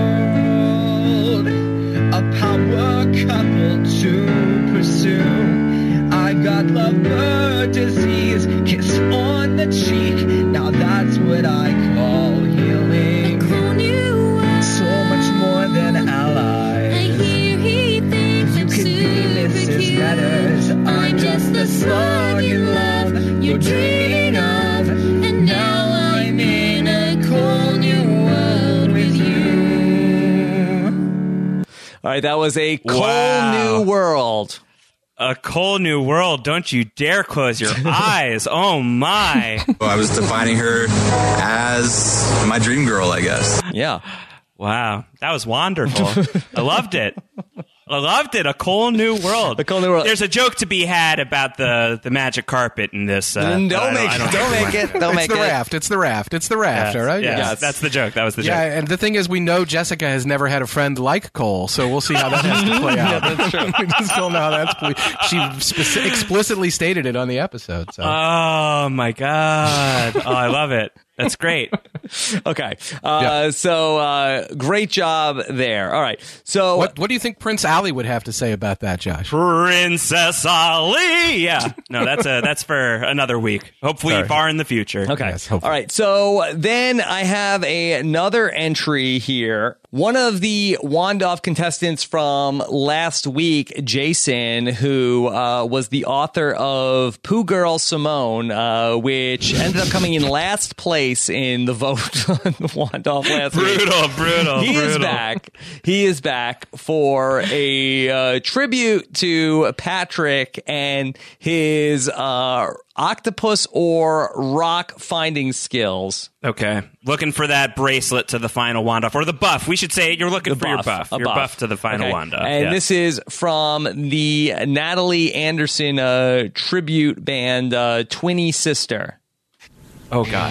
world, a power couple to pursue. I got lovebird disease, kiss on the cheek. Now that's what I call healing. Cool new world. So much more than allies. I hear he thinks You I'm could be super Mrs. cute. Letters. I'm just the slug in love you're dreaming of. And now I'm in a cool new world with you. All right. That was a Cole Wow. New World. A Whole New World. Don't you dare close your eyes. Oh, my. I was defining her as my dream girl, I guess. Yeah. Wow. That was wonderful. I loved it. I loved it. A Whole New World. A Whole New World. There's a joke to be had about the magic carpet in this. Don't make it. It's the raft. It's the raft. All right. Yes, that's the joke. That was the joke. Yeah, and the thing is, we know Jessica has never had a friend like Cole, so we'll see how that has to play out. That's true. We just don't know how that's. She explicitly stated it on the episode. So. Oh my god! Oh, I love it. That's great. Okay. So great job there. All right. So what do you think Prince Ali would have to say about that, Josh? Princess Ali. Yeah. No, that's for another week. Hopefully far in the future. Okay. Yes, hopefully. All right. So then I have another entry here. One of the Wandolph contestants from last week, Jason, who was the author of Pooh Girl Simone, which ended up coming in last place in the vote on Wandolph last week. Brutal. He is back for a tribute to Patrick and his octopus or rock finding skills. Okay. Looking for that bracelet to the final Wandolph, or the buff. We should say you're looking for your buff. Your buff to the final Wandolph. And this is from the Natalie Anderson tribute band, Twinny Sister. Oh, God.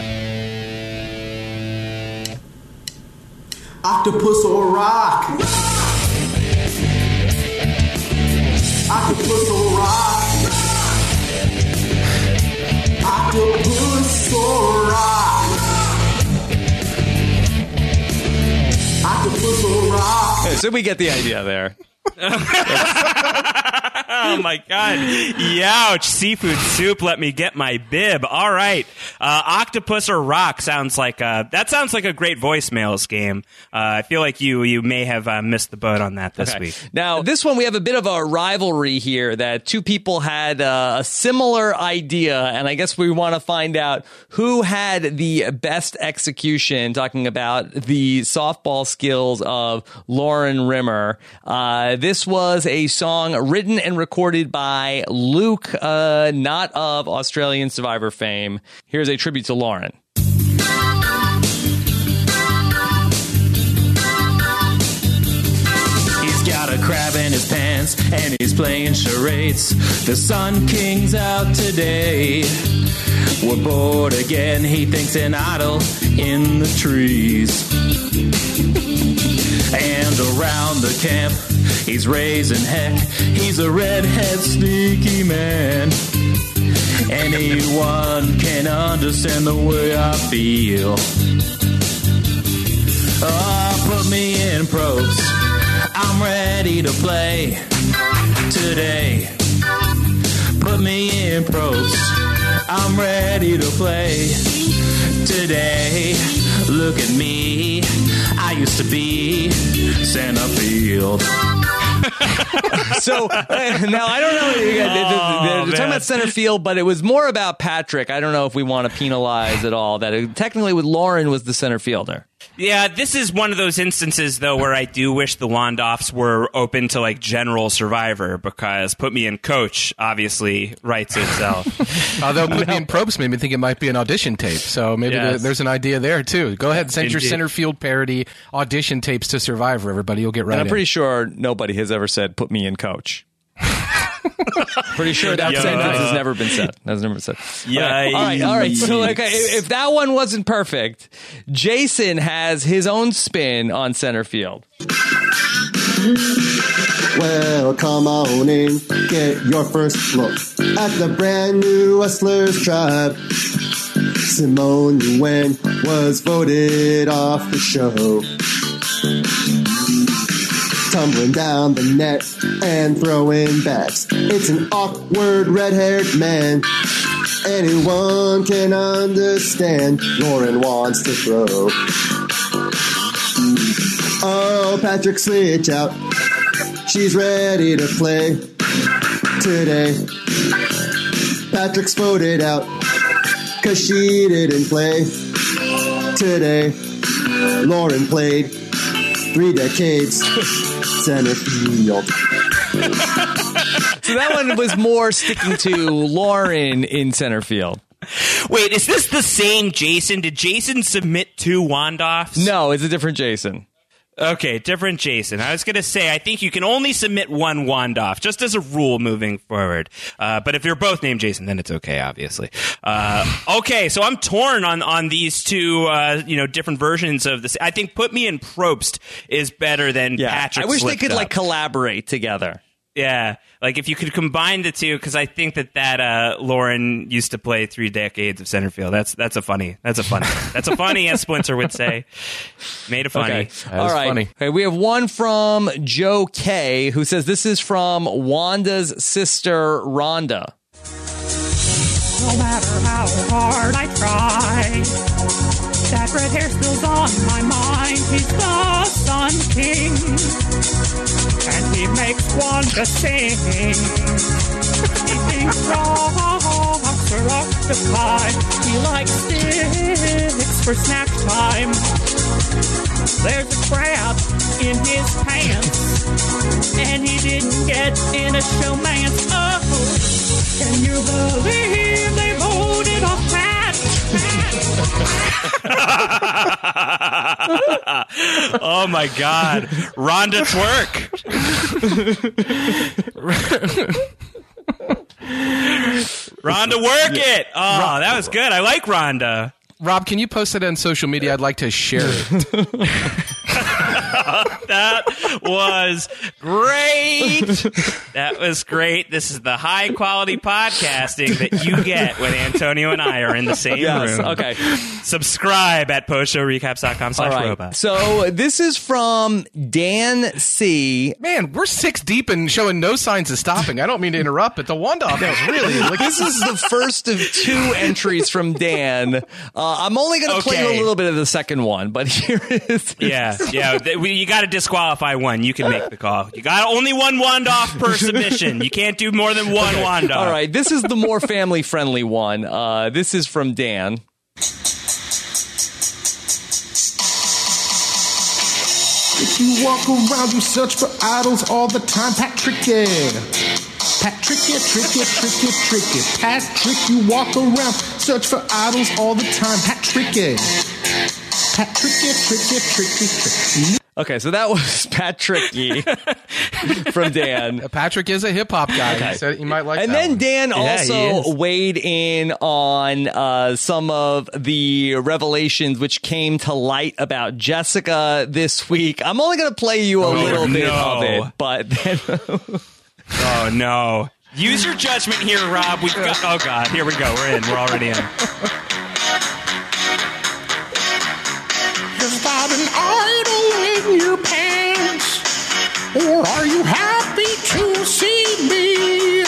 Octopus or rock? Octopus or rock? Octopus or rock? Octopus or rock? So we get the idea there. Oh my God. Youch. Seafood soup. Let me get my bib. All right. Octopus or rock sounds like a great voicemails game. I feel like you may have missed the boat on that this week. Now, this one, we have a bit of a rivalry here that two people had a similar idea, and I guess we want to find out who had the best execution, talking about the softball skills of Lauren Rimmer. This was a song written and recorded by Luke, not of Australian Survivor fame. Here's a tribute to Lauren. He's got a crab in his pants and he's playing charades. The Sun King's out today. We're bored again, he thinks an idol in the trees. And around the camp, he's raising heck. He's a redhead sneaky man. Anyone can understand the way I feel. Oh, put me in probes. I'm ready to play today. Put me in probes. I'm ready to play today. Look at me. I used to be Centerfield. So now I don't know. They're talking about center field, but it was more about Patrick. I don't know if we want to penalize at all that technically with Lauren was the center fielder. Yeah, this is one of those instances, though, where I do wish the Wandolphs were open to, like, general Survivor, because Put Me in Coach obviously writes itself. Although Put Me in Probes made me think it might be an audition tape, so maybe there's an idea there, too. Go ahead and send your center field parody audition tapes to Survivor, everybody. You'll get right in. And I'm pretty sure nobody has ever said, Put Me in Coach. Pretty sure that sentence has never been said. That's never been said. Yeah. All right. So, if that one wasn't perfect, Jason has his own spin on center field. Well, come on in, get your first look at the brand new Hustlers tribe. Simone Yuen was voted off the show. Tumbling down the net and throwing bats. It's an awkward red-haired man. Anyone can understand Lauren wants to throw. Oh, Patrick, switch out. She's ready to play today. Patrick's voted out 'cause she didn't play today. Lauren played 3 decades center field. So that one was more sticking to Lauren in center field. Wait, is this the same Jason? Did Jason submit 2 Wandoffs? No, it's a different Jason. Okay, different Jason. I was going to say, I think you can only submit 1 Wandoff, just as a rule moving forward. But if you're both named Jason, then it's okay, obviously. Okay, so I'm torn on these 2, different versions of this. I think Put Me in Probst is better than Patrick. I wish they Slipped could Up. collaborate together. Yeah, like if you could combine the 2, because I think that Lauren used to play 3 decades of center field. That's a funny, as Splinter would say. Made it funny. Okay. All right. Funny. Okay, we have one from Joe K, who says this is from Wanda's sister Rhonda. No matter how hard I try, that red hair still's on my mind. He's the Sun King, and he makes Wanda sing. He thinks rocks are octopi. He likes sticks for snack time. There's a crab in his pants, and he didn't get in a showman's. Oh, can you believe they voted off Pat? Oh my God, Rhonda twerk. Rhonda work it. Oh, that was good. I like Rhonda. Rob, can you post it on social media? I'd like to share it. That was great. That was great. This is the high quality podcasting that you get when Antonio and I are in the same room. Okay. Subscribe at postshowrecaps.com/robot. So this is from Dan C. Man, we're 6 deep and showing no signs of stopping. I don't mean to interrupt, but the Wandoff is really like this is the first of 2 entries from Dan. I'm only going to play a little bit of the second one, but here it is. Yeah. You got to disqualify one. You can make the call. You got only 1 Wandoff per submission. You can't do more than 1 Wandoff. All right. This is the more family-friendly one. This is from Dan. If you walk around, you search for idols all the time. Patrick, Patrick, you walk around, search for idols all the time. Patrick. Okay, so that was Patricky from Dan. Patrick is a hip hop guy. Okay. He said you might like and that then one. Dan also weighed in on some of the revelations which came to light about Jessica this week. I'm only going to play you a little bit of it, but then oh no. Use your judgment here, Rob. We've got, oh God, here we go. We're already in. Is that an idol in your pants? Or are you happy to see me?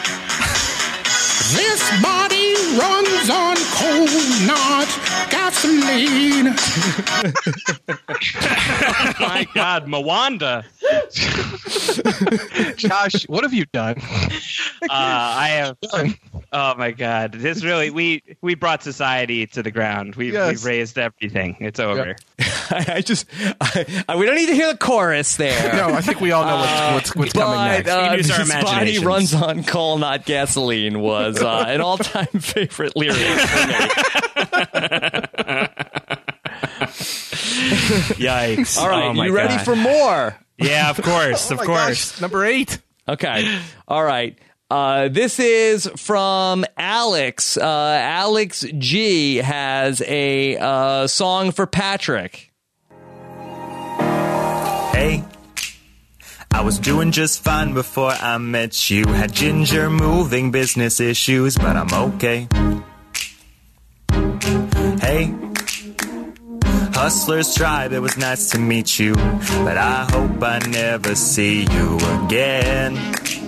This body runs on coal, not gasoline. Oh my God, Mwanda. Josh, what have you done? I have. Oh my God! This really we brought society to the ground. We've raised everything. It's over. Yep. We don't need to hear the chorus there. No, I think we all know what's coming next. Use our This body imaginations. runs on coal, not gasoline was an all-time favorite lyric for me. Yikes! All right, oh my you ready God. for more? Yeah, of course, of course. Gosh, number 8. Okay. All right. This is from Alex. Alex G has a song for Patrick. Hey, I was doing just fine before I met you. Had ginger moving business issues, but I'm okay. Hey, Hustlers Tribe, it was nice to meet you, but I hope I never see you again.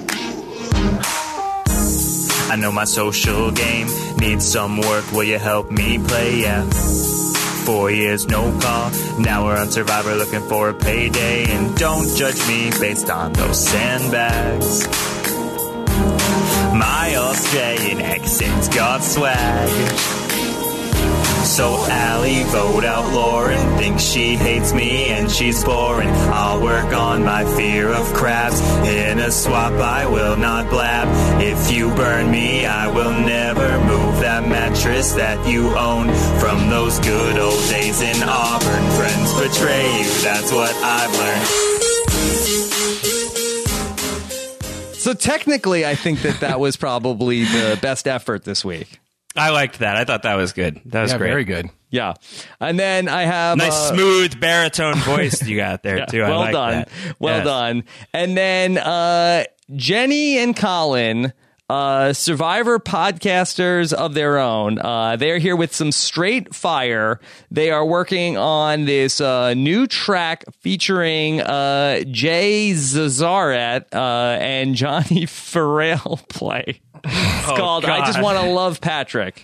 I know my social game needs some work. Will you help me play? Yeah. 4 years, no call. Now we're on Survivor looking for a payday. And don't judge me based on those sandbags. My Australian accent's got swag. So Allie vote out Lauren, thinks she hates me and she's boring. I'll work on my fear of crabs. In a swap I will not blab. If you burn me, I will never move that mattress that you own. From those good old days in Auburn, friends betray you, that's what I've learned. So technically, I think that was probably the best effort this week. I liked that. I thought that was good. That was great. Very good. Yeah. And then I have nice smooth baritone voice you got there too. Well I like done. that. Well Yes. done. And then Jenny and Colin, Survivor podcasters of their own. They're here with some straight fire. They are working on this new track featuring Jay Zazaret and Johnny Farrell play. It's called I Just Want to Love Patrick.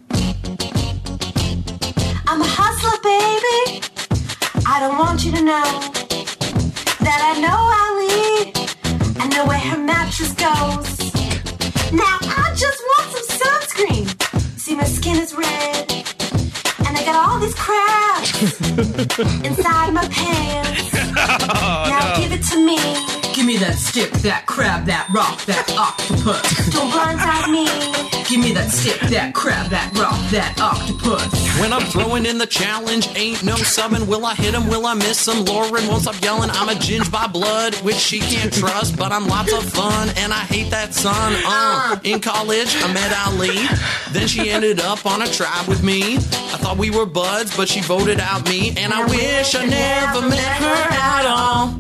I'm a hustler, baby. I don't want you to know that I know Ali. I know where her mattress goes. Now I just want some sunscreen. See, my skin is red, and I got all these crabs inside my pants. Now give it to me. Give me that stick, that crab, that rock, that octopus. Don't blindside me. Give me that stick, that crab, that rock, that octopus. When I'm throwing in the challenge, ain't no subbing. Will I hit him? Will I miss him? Lauren won't stop yelling. I'm a ginge by blood, which she can't trust, but I'm lots of fun, and I hate that son. In college, I met Ali. Then she ended up on a tribe with me. I thought we were buds, but she voted out me, and I wish I never met her at all.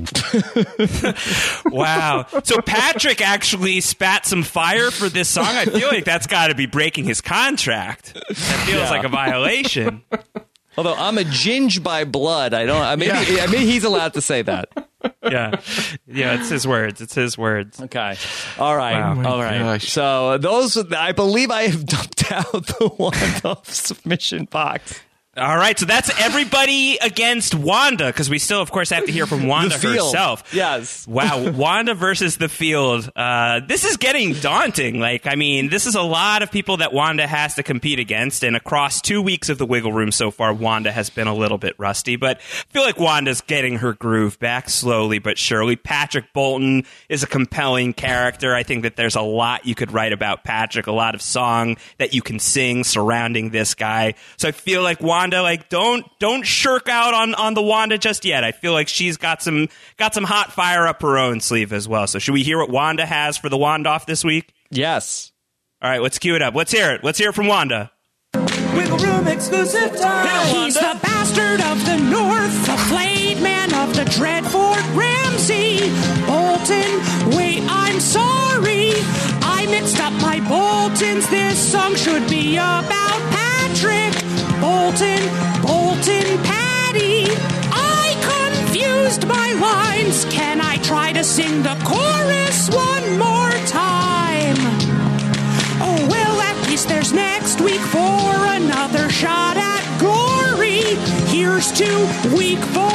Wow. So Patrick actually spat some fire for this song. I feel like that's got to be breaking his contract. That feels like a violation. Although I'm a ginge by blood, maybe he's allowed to say that. Yeah, it's his words. It's his words. Okay. All right. Wow. All right. Gosh. So those, I believe I have dumped out the Wanda submission box. All right, so that's everybody against Wanda, because we still, of course, have to hear from Wanda herself. Yes. Wow, Wanda versus the field. This is getting daunting. This is a lot of people that Wanda has to compete against, and across 2 weeks of the Wiggle Room so far, Wanda has been a little bit rusty, but I feel like Wanda's getting her groove back slowly but surely. Patrick Bolton is a compelling character. I think that there's a lot you could write about Patrick, a lot of song that you can sing surrounding this guy. So I feel like Wanda, don't shirk out on the Wanda just yet. I feel like she's got some hot fire up her own sleeve as well. So should we hear what Wanda has for the Wand-Off this week? Yes. All right, let's cue it up. Let's hear it. Let's hear it from Wanda. Wiggle Room exclusive time. He's the bastard of the North, the flayed man of the Dreadfort Ramsey. Bolton, wait, I'm sorry. I mixed up my Boltons. This song should be about Patrick Bolton, Patty. I confused my lines. Can I try to sing the chorus one more time? Oh, well, at least there's next week for another shot at Gory. Here's to week 4.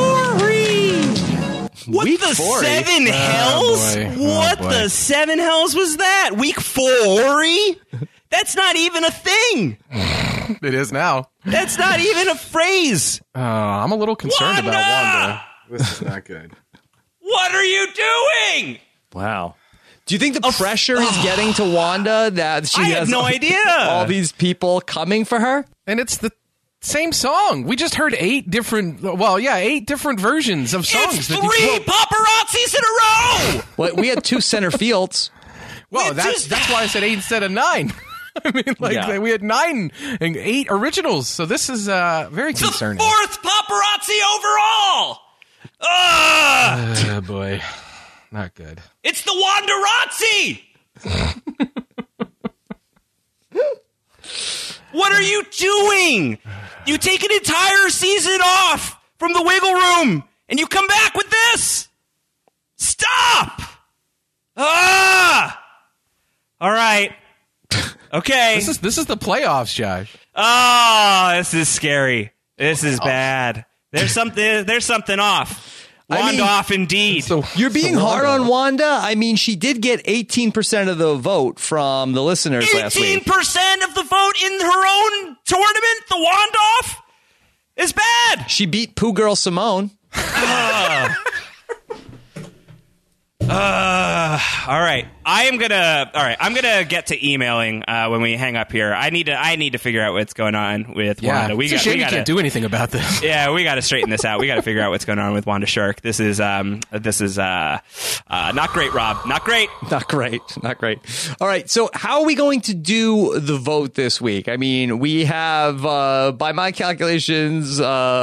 What Week the 4? seven hells? What the seven hells was that? Week 4? That's not even a thing. It is now. That's not even a phrase. I'm a little concerned about Wanda. This is not good. What are you doing? Wow. Do you think the pressure is getting to Wanda that she I has have no idea. all these people coming for her? And it's the same song. We just heard 8 different versions of songs. It's 3 paparazzis in a row. Well, we had 2 center fields. Well, that's why I said 8 instead of 9. I mean, we had 9 and 8 originals, so this is very concerning. The 4th paparazzi overall. Oh boy, not good. It's the Wandarazzi. What are you doing? You take an entire season off from the Wiggle Room, and you come back with this. Stop. All right. Okay. This is the playoffs, Josh. Oh, this is scary. This is bad. There's something off. Wanda off indeed. You're being hard on Wanda. I mean, she did get 18% of the vote from the listeners last week. 18% of the vote in her own tournament. The Wanda off is bad. She beat Pooh Girl Simone. All right. I'm gonna get to emailing when we hang up here. I need to figure out what's going on with Wanda. It's a shame you can't do anything about this. Yeah, we got to straighten this out. We got to figure out what's going on with Wanda Shirk. This is not great, Rob. Not great. Not great. All right. So how are we going to do the vote this week? I mean, we have, by my calculations,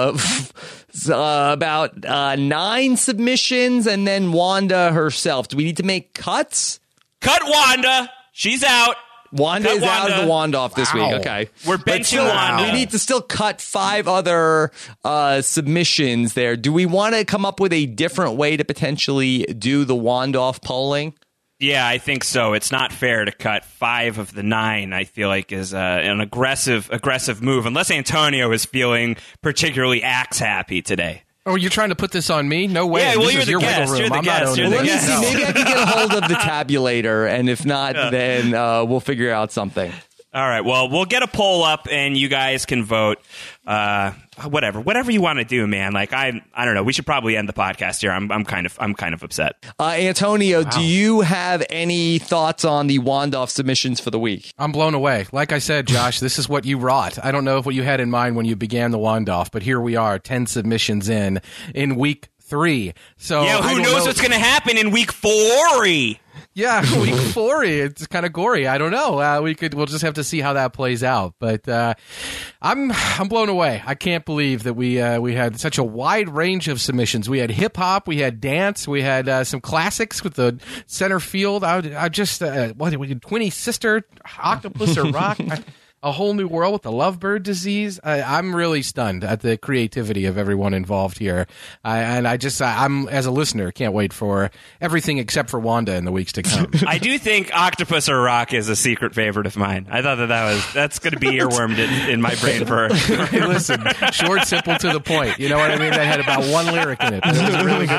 about 9 submissions, and then Wanda herself. Do we need to make cuts? Cut Wanda. She's out. Wanda Cut is out of the Wanda off this week. Okay. We're benching Wanda. We need to still cut 5 other submissions there. Do we want to come up with a different way to potentially do the Wanda off polling? Yeah, I think so. It's not fair to cut 5 of the 9, I feel like, is an aggressive move, unless Antonio is feeling particularly axe happy today. Oh, you're trying to put this on me? No way. Yeah, well, this you're is the your guest. wiggle room. You're the I'm guest. not You're owning the this. guest. Maybe I can get a hold of the tabulator, and if not, then we'll figure out something. All right. Well, we'll get a poll up, and you guys can vote. Whatever you want to do, man. Like I don't know. We should probably end the podcast here. I'm kind of upset. Antonio, do you have any thoughts on the Wanda submissions for the week? I'm blown away. Like I said, Josh, this is what you wrought. I don't know what you had in mind when you began the Wanda, but here we are, 10 submissions in week 3. So yeah, who knows what's going to happen in week 4? Yeah, week 4. It's kind of gory. I don't know. We'll just have to see how that plays out. But I'm blown away. I can't believe that we had such a wide range of submissions. We had hip hop, we had dance, we had some classics with the center field. I just Twinnie Sister, Octopus or Rock. A whole new world with the lovebird disease. I'm really stunned at the creativity of everyone involved here. I'm, as a listener, can't wait for everything except for Wanda in the weeks to come. I do think Octopus or Rock is a secret favorite of mine. I thought that's going to be earwormed in my brain for. Hey, listen, short, simple, to the point. You know what I mean? That had about 1 lyric in it. But it was a really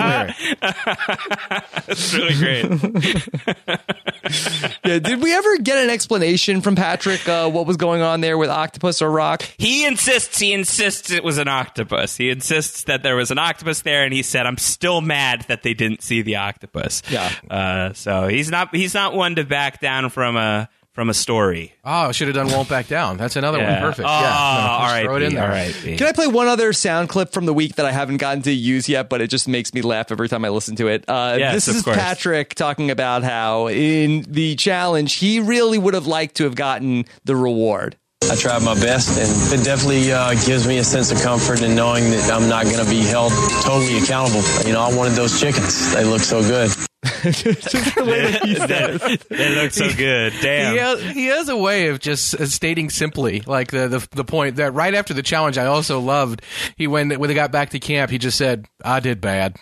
good lyric. It's really great. Yeah, did we ever get an explanation from Patrick what was going on there with Octopus or Rock? He insists it was an octopus. He insists that there was an octopus there, and he said, "I'm still mad that they didn't see the octopus." Yeah. So he's not one to back down from a story. Oh, should have done "Won't Back Down." That's another one. Perfect. Oh, all right. Throw it in there. All right. Can I play one other sound clip from the week that I haven't gotten to use yet, but it just makes me laugh every time I listen to it? Yes, this is of course. Patrick talking about how in the challenge, he really would have liked to have gotten the reward. I tried my best, and it definitely gives me a sense of comfort in knowing that I'm not going to be held totally accountable. You know, I wanted those chickens. They look so good. They look so good. Damn. He has a way of just stating simply, like the point that right after the challenge, I also loved. When they got back to camp, he just said, "I did bad."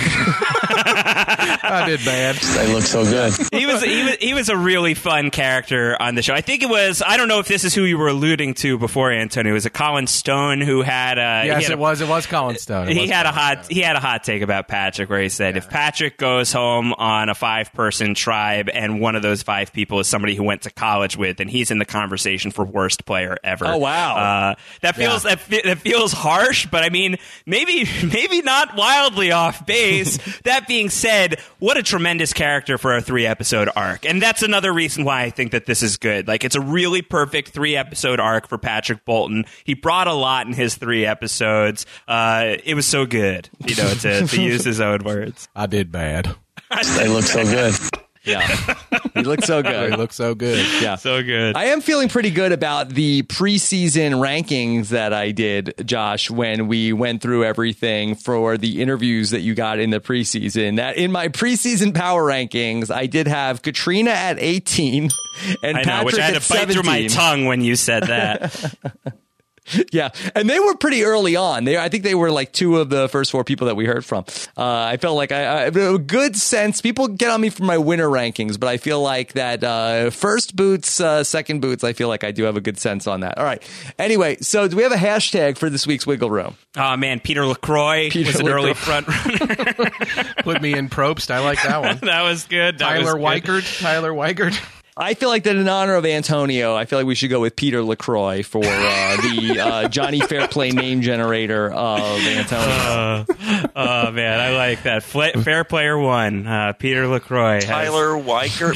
I did bad. They look so good. He was a really fun character on the show. I think it was. I don't know if this is who you were alluding to before, Antonio. Was it Colin Stone who had a? Yes, it was. It was Colin Stone. He had a hot take about Patrick, where he said if Patrick goes home on a 5-person tribe and one of those 5 people is somebody who went to college with, and he's in the conversation for worst player ever. Oh wow, that feels harsh, but I mean maybe not wildly off base. That being said, what a tremendous character for a 3-episode arc, and that's another reason why I think that this is good. Like, it's a really perfect 3-episode arc for Patrick Bolton. He brought a lot in his 3 episodes. It was so good, you know, to use his own words. I did bad. They look so good. Yeah. He looks so good. He looks so good. Yeah. So good. I am feeling pretty good about the preseason rankings that I did, Josh, when we went through everything for the interviews that you got in the preseason. That in my preseason power rankings, I did have Katrina at 18 and I know, Patrick which I had at to bite 17. through my tongue when you said that. Yeah, and they were pretty early on. I think they were like two of the first four people that we heard from. I felt like I a good sense. People get on me for my winner rankings, but I feel like that first boots, second boots, I feel like I do have a good sense on that. All right. Anyway, so do we have a hashtag for this week's Wiggle Room? Oh, man, Peter LaCroix was an early front runner. Put me in Probst. I like that one. That was good. Tyler Weigert. I feel like that in honor of Antonio, I feel like we should go with Peter LaCroix for the Johnny Fairplay name generator of Antonio. Oh, man, I like that. Fair Player 1, Peter LaCroix. Tyler Weigert.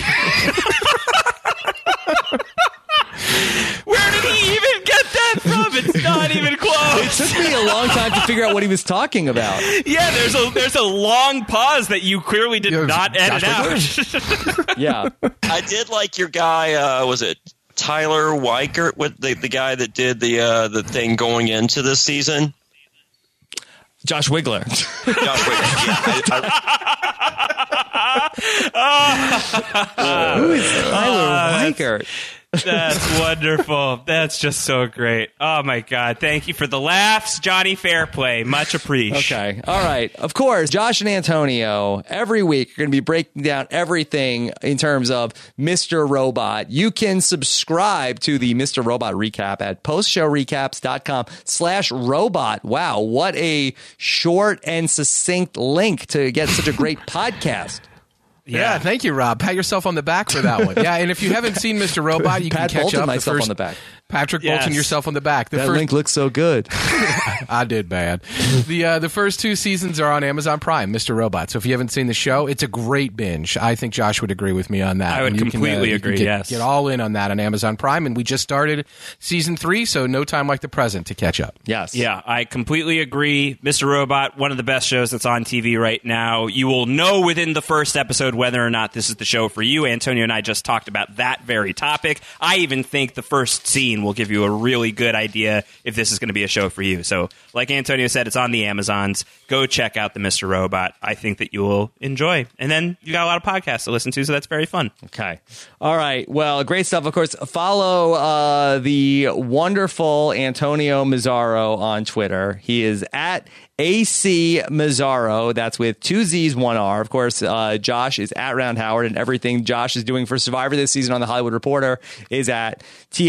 Where did he even get that from? It's not even close. It took me a long time to figure out what he was talking about. Yeah, there's a long pause that you clearly did not edit out. Yeah. I did like your guy, was it Tyler Weigert, with the guy that did the thing going into this season? Josh Wiggler. Josh Wiggler. Who is Tyler Weigert? That's wonderful. That's just so great. Oh, my God. Thank you for the laughs, Johnny Fairplay. Much appreciated. Okay. All right. Of course, Josh and Antonio, every week, are going to be breaking down everything in terms of Mr. Robot. You can subscribe to the Mr. Robot recap at postshowrecaps.com/robot. Wow. What a short and succinct link to get such a great podcast. Yeah, thank you, Rob. Pat yourself on the back for that one. Yeah, and if you haven't seen Mr. Robot, you can catch Bolton up. myself on the back. Patrick Bolton, yourself on the back. That link looks so good. I did bad. The first two seasons are on Amazon Prime, Mr. Robot. So if you haven't seen the show, it's a great binge. I think Josh would agree with me on that. I would completely agree, yes. Get all in on that on Amazon Prime. And we just started season 3, so no time like the present to catch up. Yes. Yeah, I completely agree. Mr. Robot, one of the best shows that's on TV right now. You will know within the first episode whether or not this is the show for you. Antonio and I just talked about that very topic. I even think the first scene will give you a really good idea if this is going to be a show for you. So, like Antonio said, it's on the Amazons. Go check out the Mr. Robot. I think that you will enjoy. And then you got a lot of podcasts to listen to, so that's very fun. Okay. All right. Well, great stuff. Of course, follow the wonderful Antonio Mazzaro on Twitter. He is at AC Mazzaro. That's with 2 Z's, 1 R. Of course, Josh is at Round Howard, and everything Josh is doing for Survivor this season on The Hollywood Reporter is at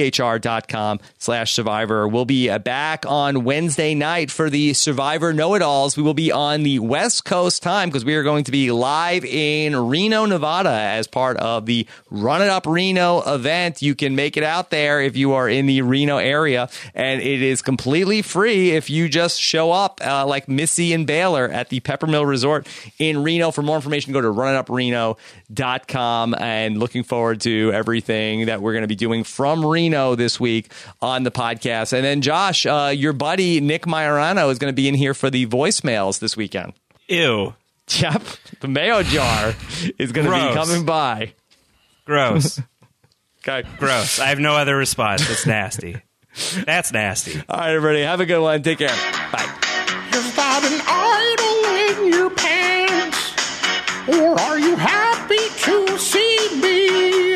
thr.com/Survivor. We'll be back on Wednesday night for the Survivor Know-It-Alls. We will be on the West Coast time because we are going to be live in Reno, Nevada as part of the Run It Up Reno event. You can make it out there if you are in the Reno area, and it is completely free if you just show up like Missy and Baylor at the Peppermill Resort in Reno. For more information, go to runitupreno.com, and looking forward to everything that we're going to be doing from Reno this week on the podcast. And then, Josh, your buddy Nick Majorano is going to be in here for the voicemails this weekend. Ew. Yep. The mayo jar is going to be coming by. Gross. Okay. Gross. I have no other response. It's nasty. That's nasty. All right, everybody. Have a good one. Take care. Bye. Is that an idol in your pants? Or are you happy to see me?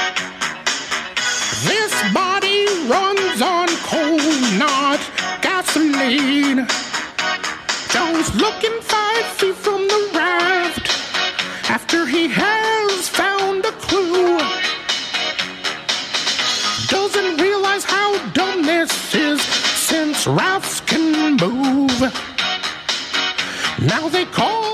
This body runs on coal, not gasoline. Joe's looking 5 feet from the raft after he has found a clue. Doesn't realize how dumb this is since rafts can move. Now they call